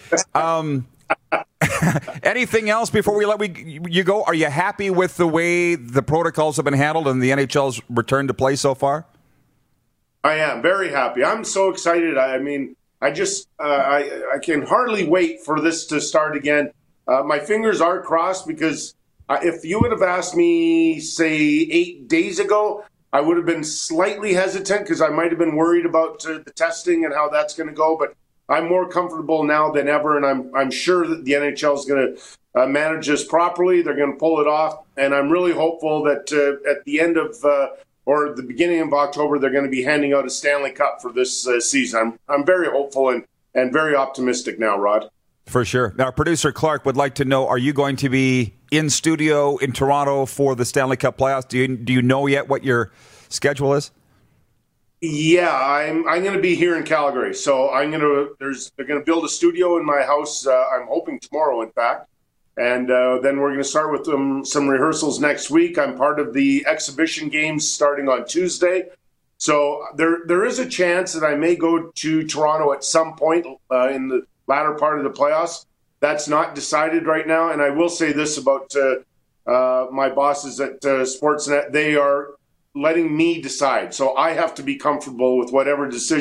Anything else before we let you go? Are you happy with the way the protocols have been handled and the NHL's return to play so far?
I am very happy. I'm so excited. I mean, I can hardly wait for this to start again. My fingers are crossed because if you would have asked me, say, 8 days ago, I would have been slightly hesitant because I might have been worried about the testing and how that's going to go. But I'm more comfortable now than ever, and I'm sure that the NHL is going to manage this properly. They're going to pull it off, and I'm really hopeful that at the end of or the beginning of October, they're going to be handing out a Stanley Cup for this season. I'm very hopeful and very optimistic now, Rod.
For sure. Now, producer Clark would like to know, are you going to be in studio in Toronto for the Stanley Cup playoffs? Do you know yet what schedule is?
Yeah, I'm going to be here in Calgary. So they're going to build a studio in my house. I'm hoping tomorrow, in fact. And then we're going to start with some rehearsals next week. I'm part of the exhibition games starting on Tuesday. So there is a chance that I may go to Toronto at some point in the latter part of the playoffs. That's not decided right now. And I will say this about my bosses at Sportsnet. They are letting me decide. So I have to be comfortable with whatever decision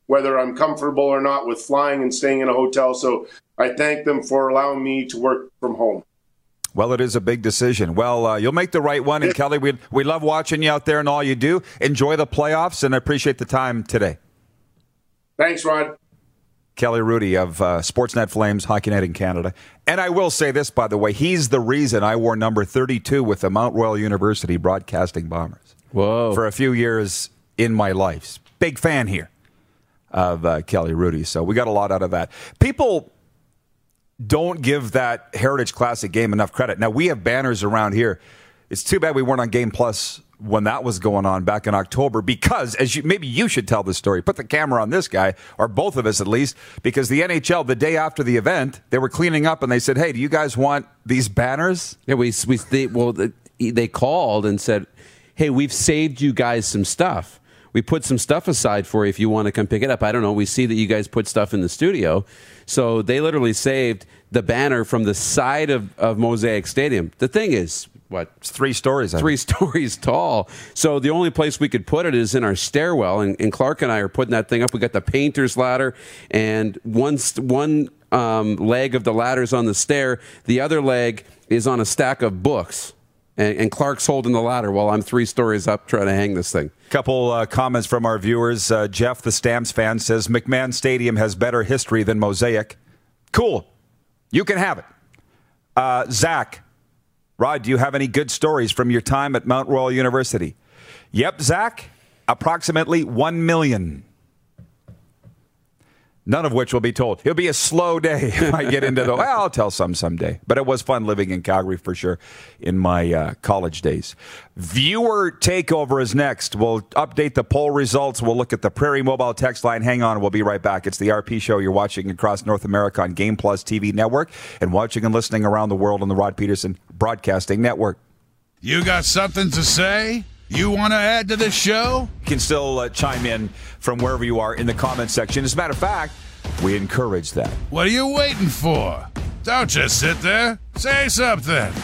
whether I'm comfortable or not with flying and staying in a hotel. So I thank them for allowing me to work from home.
Well, it is a big decision. Well, you'll make the right one. And Kelly, we love watching you out there and all you do. Enjoy the playoffs, and I appreciate the time today.
Thanks, Rod.
Kelly Hrudey of Sportsnet Flames, Hockey Night in Canada. And I will say this, by the way, he's the reason I wore number 32 with the Mount Royal University Broadcasting Bombers.
Whoa.
For a few years in my life. Big fan here of Kelly Hrudey. So we got a lot out of that. People don't give that Heritage Classic game enough credit. Now, we have banners around here. It's too bad we weren't on Game Plus when that was going on back in October, because maybe you should tell the story. Put the camera on this guy, or both of us at least, because the NHL, the day after the event, they were cleaning up and they said, "Hey, do you guys want these banners?"
Yeah, they called and said, "Hey, we've saved you guys some stuff. We put some stuff aside for you if you want to come pick it up. I don't know. We see that you guys put stuff in the studio." So they literally saved the banner from the side of Mosaic Stadium. The thing is,
it's 3 stories.
3 stories tall. So the only place we could put it is in our stairwell. And Clark and I are putting that thing up. We got the painter's ladder, and one leg of the ladder's on the stair. The other leg is on a stack of books. And Clark's holding the ladder while I'm 3 stories up trying to hang this thing.
Couple comments from our viewers. Jeff, the Stamps fan, says McMahon Stadium has better history than Mosaic. Cool. You can have it. Zach, Rod, do you have any good stories from your time at Mount Royal University? Yep, Zach, approximately 1 million. None of which will be told. It'll be a slow day if I get into I'll tell some someday. But it was fun living in Calgary for sure in my college days. Viewer takeover is next. We'll update the poll results. We'll look at the Prairie Mobile text line. Hang on, we'll be right back. It's the RP Show you're watching across North America on Game Plus TV Network and watching and listening around the world on the Rod Peterson Broadcasting Network.
You got something to say? You want to add to the show?
You can still chime in from wherever you are in the comments section. As a matter of fact, we encourage that.
What are you waiting for? Don't just sit there. Say something.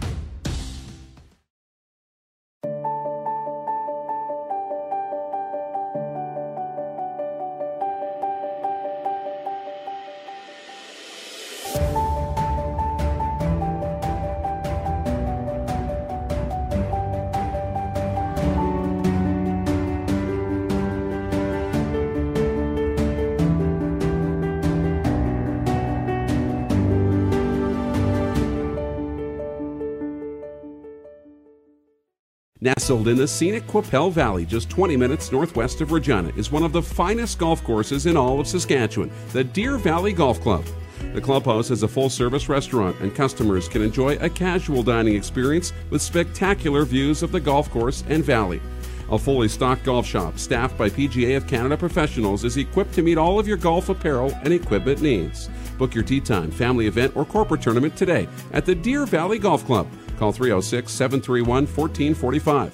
Nestled in the scenic Qu'Appelle Valley, just 20 minutes northwest of Regina, is one of the finest golf courses in all of Saskatchewan, the Deer Valley Golf Club. The clubhouse has a full-service restaurant, and customers can enjoy a casual dining experience with spectacular views of the golf course and valley. A fully stocked golf shop, staffed by PGA of Canada professionals, is equipped to meet all of your golf apparel and equipment needs. Book your tee time, family event, or corporate tournament today at the Deer Valley Golf Club. Call 306-731-1445.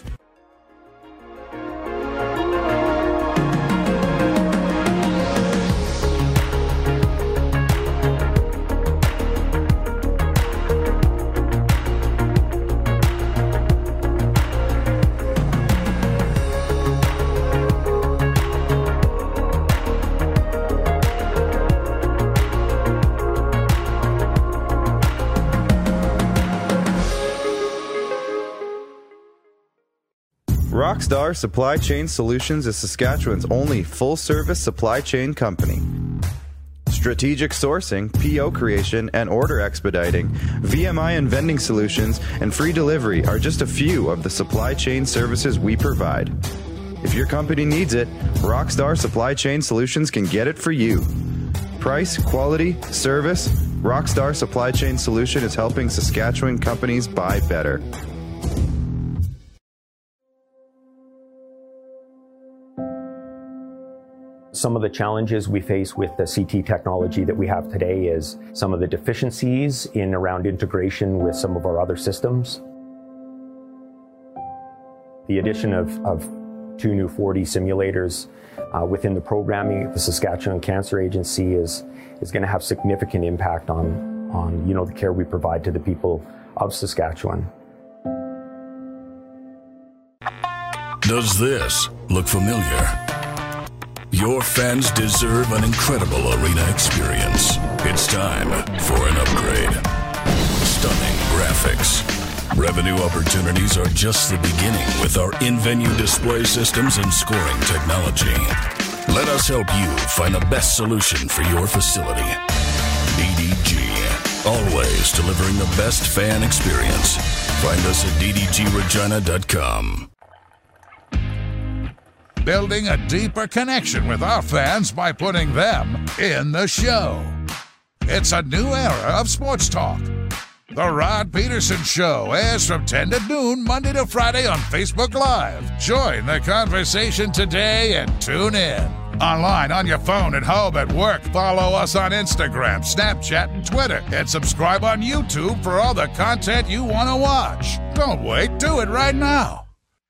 Rockstar Supply Chain Solutions is Saskatchewan's only full-service supply chain company. Strategic sourcing, PO creation, and order expediting, VMI and vending solutions, and free delivery are just a few of the supply chain services we provide. If your company needs it, Rockstar Supply Chain Solutions can get it for you. Price, quality, service, Rockstar Supply Chain Solution is helping Saskatchewan companies buy better.
Some of the challenges we face with the CT technology that we have today is some of the deficiencies in around integration with some of our other systems. The addition of 2 new 4D simulators within the programming at the Saskatchewan Cancer Agency is going to have significant impact on the care we provide to the people of Saskatchewan.
Does this look familiar? Your fans deserve an incredible arena experience. It's time for an upgrade. Stunning graphics. Revenue opportunities are just the beginning with our in-venue display systems and scoring technology. Let us help you find the best solution for your facility. DDG. Always delivering the best fan experience. Find us at ddgregina.com.
Building a deeper connection with our fans by putting them in the show. It's a new era of sports talk. The Rod Peterson Show airs from 10 to noon, Monday to Friday on Facebook Live. Join the conversation today and tune in. Online, on your phone, at home, at work. Follow us on Instagram, Snapchat, and Twitter. And subscribe on YouTube for all the content you want to watch. Don't wait. Do it right now.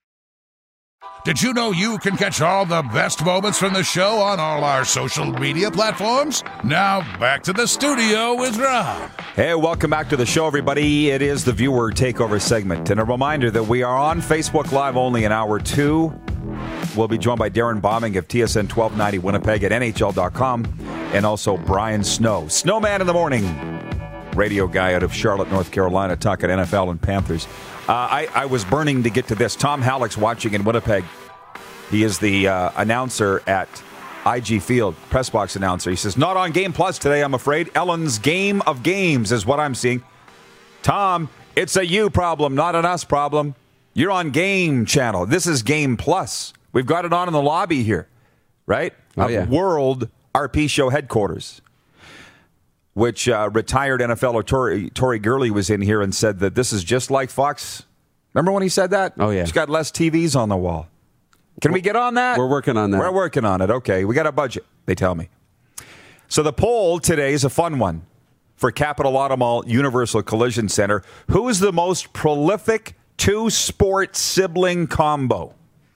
Did you know you can catch all the best moments from the show on all our social media platforms? Now, back to the studio with Rob.
Hey, welcome back to the show, everybody. It is the viewer takeover segment. And a reminder that we are on Facebook Live only in hour 2. We'll be joined by Darren Bombing of TSN 1290 Winnipeg at NHL.com, and also Brian Snow, Snowman in the Morning, radio guy out of Charlotte, North Carolina, talking NFL and Panthers. I was burning to get to this. Tom Halleck's watching in Winnipeg. He is the announcer at IG Field, press box announcer. He says, not on Game Plus today, I'm afraid. Ellen's Game of Games is what I'm seeing. Tom, it's a you problem, not an us problem. You're on Game Channel. This is Game Plus. We've got it on in the lobby here, right?
Oh, yeah.
World RP Show headquarters, which retired NFLer Tory Gurley was in here and said that this is just like Fox. Remember when he said that?
Oh, yeah.
He's got less TVs on the wall. Can we get on that?
We're working on that.
We're working on it. Okay. We got a budget, they tell me. So the poll today is a fun one for Capital Auto Mall Universal Collision Center. Who is the most prolific two-sport sibling combo?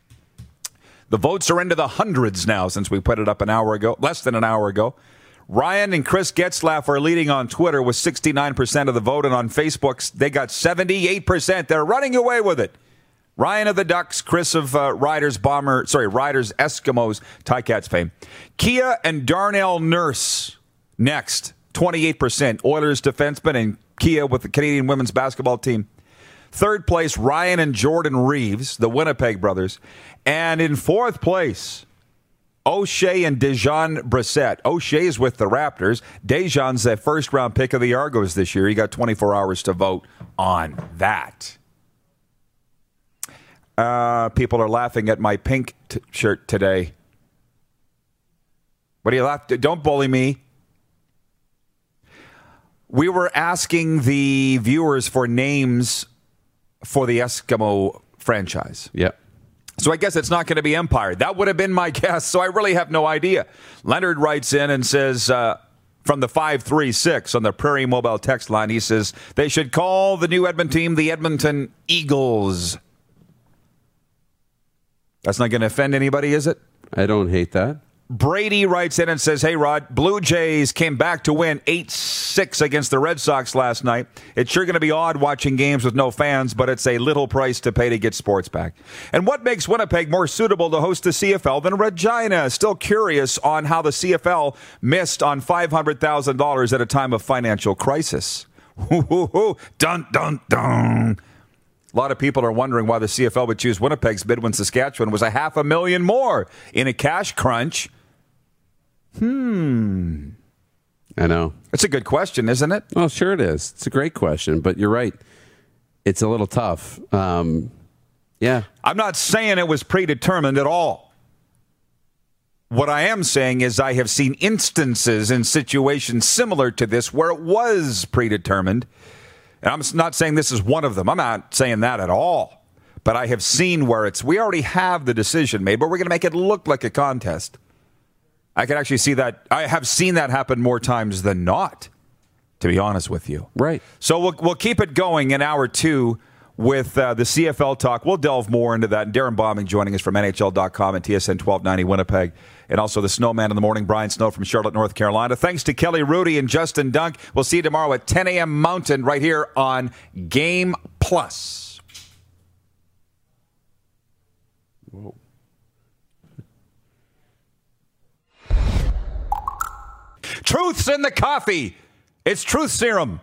The votes are into the hundreds now since we put it up an hour ago, less than an hour ago. Ryan and Chris Getzlaff are leading on Twitter with 69% of the vote, and on Facebook, they got 78%. They're running away with it. Ryan of the Ducks, Chris of Riders Eskimos, Ticats fame. Kia and Darnell Nurse next, 28%. Oilers defenseman and Kia with the Canadian women's basketball team. Third place, Ryan and Jordan Reeves, the Winnipeg brothers. And in fourth place, O'Shea and Dejan Brissett. O'Shea is with the Raptors. Dejan's the first-round pick of the Argos this year. He got 24 hours to vote on that. People are laughing at my pink shirt today. What do you laugh? Don't bully me. We were asking the viewers for names for the Eskimo franchise.
Yep.
So I guess it's not going to be Empire. That would have been my guess, so I really have no idea. Leonard writes in and says, from the 536 on the Prairie Mobile text line, he says, they should call the new Edmonton team the Edmonton Eagles. That's not going to offend anybody, is it?
I don't hate that.
Brady writes in and says, hey, Rod, Blue Jays came back to win 8-6 against the Red Sox last night. It's sure going to be odd watching games with no fans, but it's a little price to pay to get sports back. And what makes Winnipeg more suitable to host the CFL than Regina? Still curious on how the CFL missed on $500,000 at a time of financial crisis. Dun, dun, dun. A lot of people are wondering why the CFL would choose Winnipeg's bid when Saskatchewan was $500,000 more in a cash crunch.
I know.
It's a good question, isn't it?
Well, sure it is. It's a great question, but you're right. It's a little tough. Yeah.
I'm not saying it was predetermined at all. What I am saying is I have seen instances in situations similar to this where it was predetermined. And I'm not saying this is one of them. I'm not saying that at all. But I have seen where we already have the decision made, but we're going to make it look like a contest. I can actually see that. I have seen that happen more times than not, to be honest with you.
Right.
So we'll keep it going in hour 2 with the CFL talk. We'll delve more into that. And Darren Bombing joining us from NHL.com and TSN 1290 Winnipeg. And also the Snowman in the Morning, Brian Snow from Charlotte, North Carolina. Thanks to Kelly Rudy and Justin Dunk. We'll see you tomorrow at 10 a.m. Mountain right here on Game Plus.
Whoa.
Truth's in the coffee. It's Truth Serum.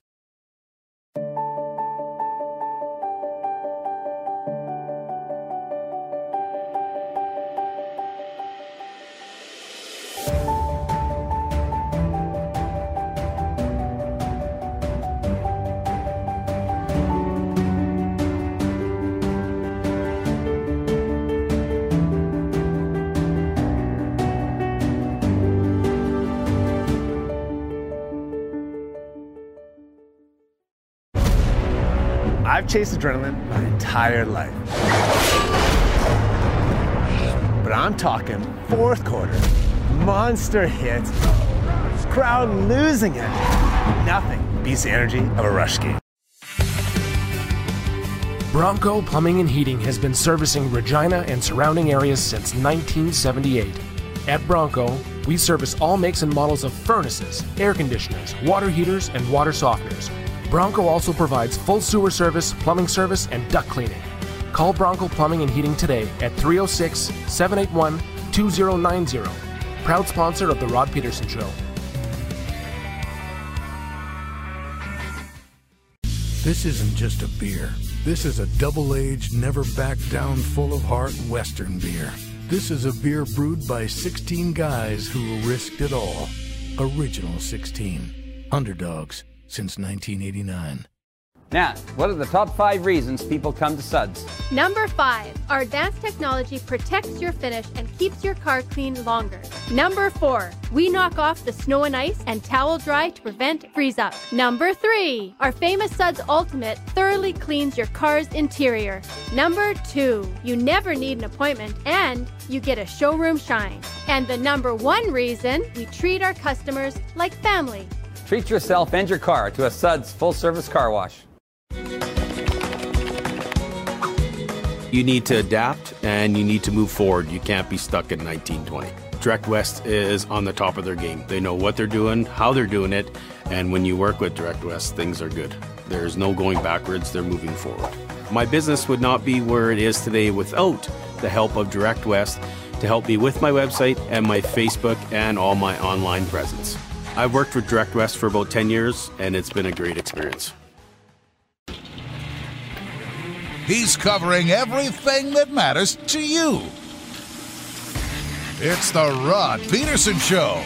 I've chased adrenaline my entire life. But I'm talking fourth quarter, monster hits, crowd losing it. Nothing beats the energy of a rush game.
Bronco Plumbing and Heating has been servicing Regina and surrounding areas since 1978. At Bronco, we service all makes and models of furnaces, air conditioners, water heaters, and water softeners. Bronco also provides full sewer service, plumbing service, and duct cleaning. Call Bronco Plumbing and Heating today at 306-781-2090. Proud sponsor of The Rod Peterson Show.
This isn't just a beer. This is a double-aged, never-back-down, full-of-heart Western beer. This is a beer brewed by 16 guys who risked it all. Original 16. Underdogs. Since 1989.
Now, what are the top 5 reasons people come to Suds?
Number 5, our advanced technology protects your finish and keeps your car clean longer. Number 4, we knock off the snow and ice and towel dry to prevent freeze-up. Number 3, our famous Suds Ultimate thoroughly cleans your car's interior. Number 2, you never need an appointment and you get a showroom shine. And the number 1 reason, we treat our customers like family.
Treat yourself and your car to a Suds full-service car wash.
You need to adapt and you need to move forward. You can't be stuck in 1920. Direct West is on the top of their game. They know what they're doing, how they're doing it, and when you work with Direct West, things are good. There's no going backwards, they're moving forward. My business would not be where it is today without the help of Direct West to help me with my website and my Facebook and all my online presence. I've worked with Direct West for about 10 years, and it's been a great experience.
He's covering everything that matters to you. It's the Rod Peterson Show.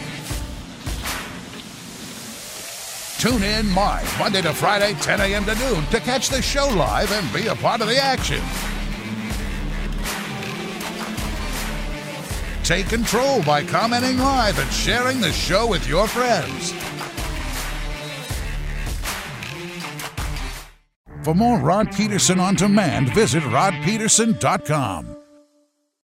Tune in live Monday to Friday, 10 a.m. to noon to catch the show live and be a part of the action. Take control by commenting live and sharing the show with your friends. For more Rod Peterson on demand, visit rodpeterson.com.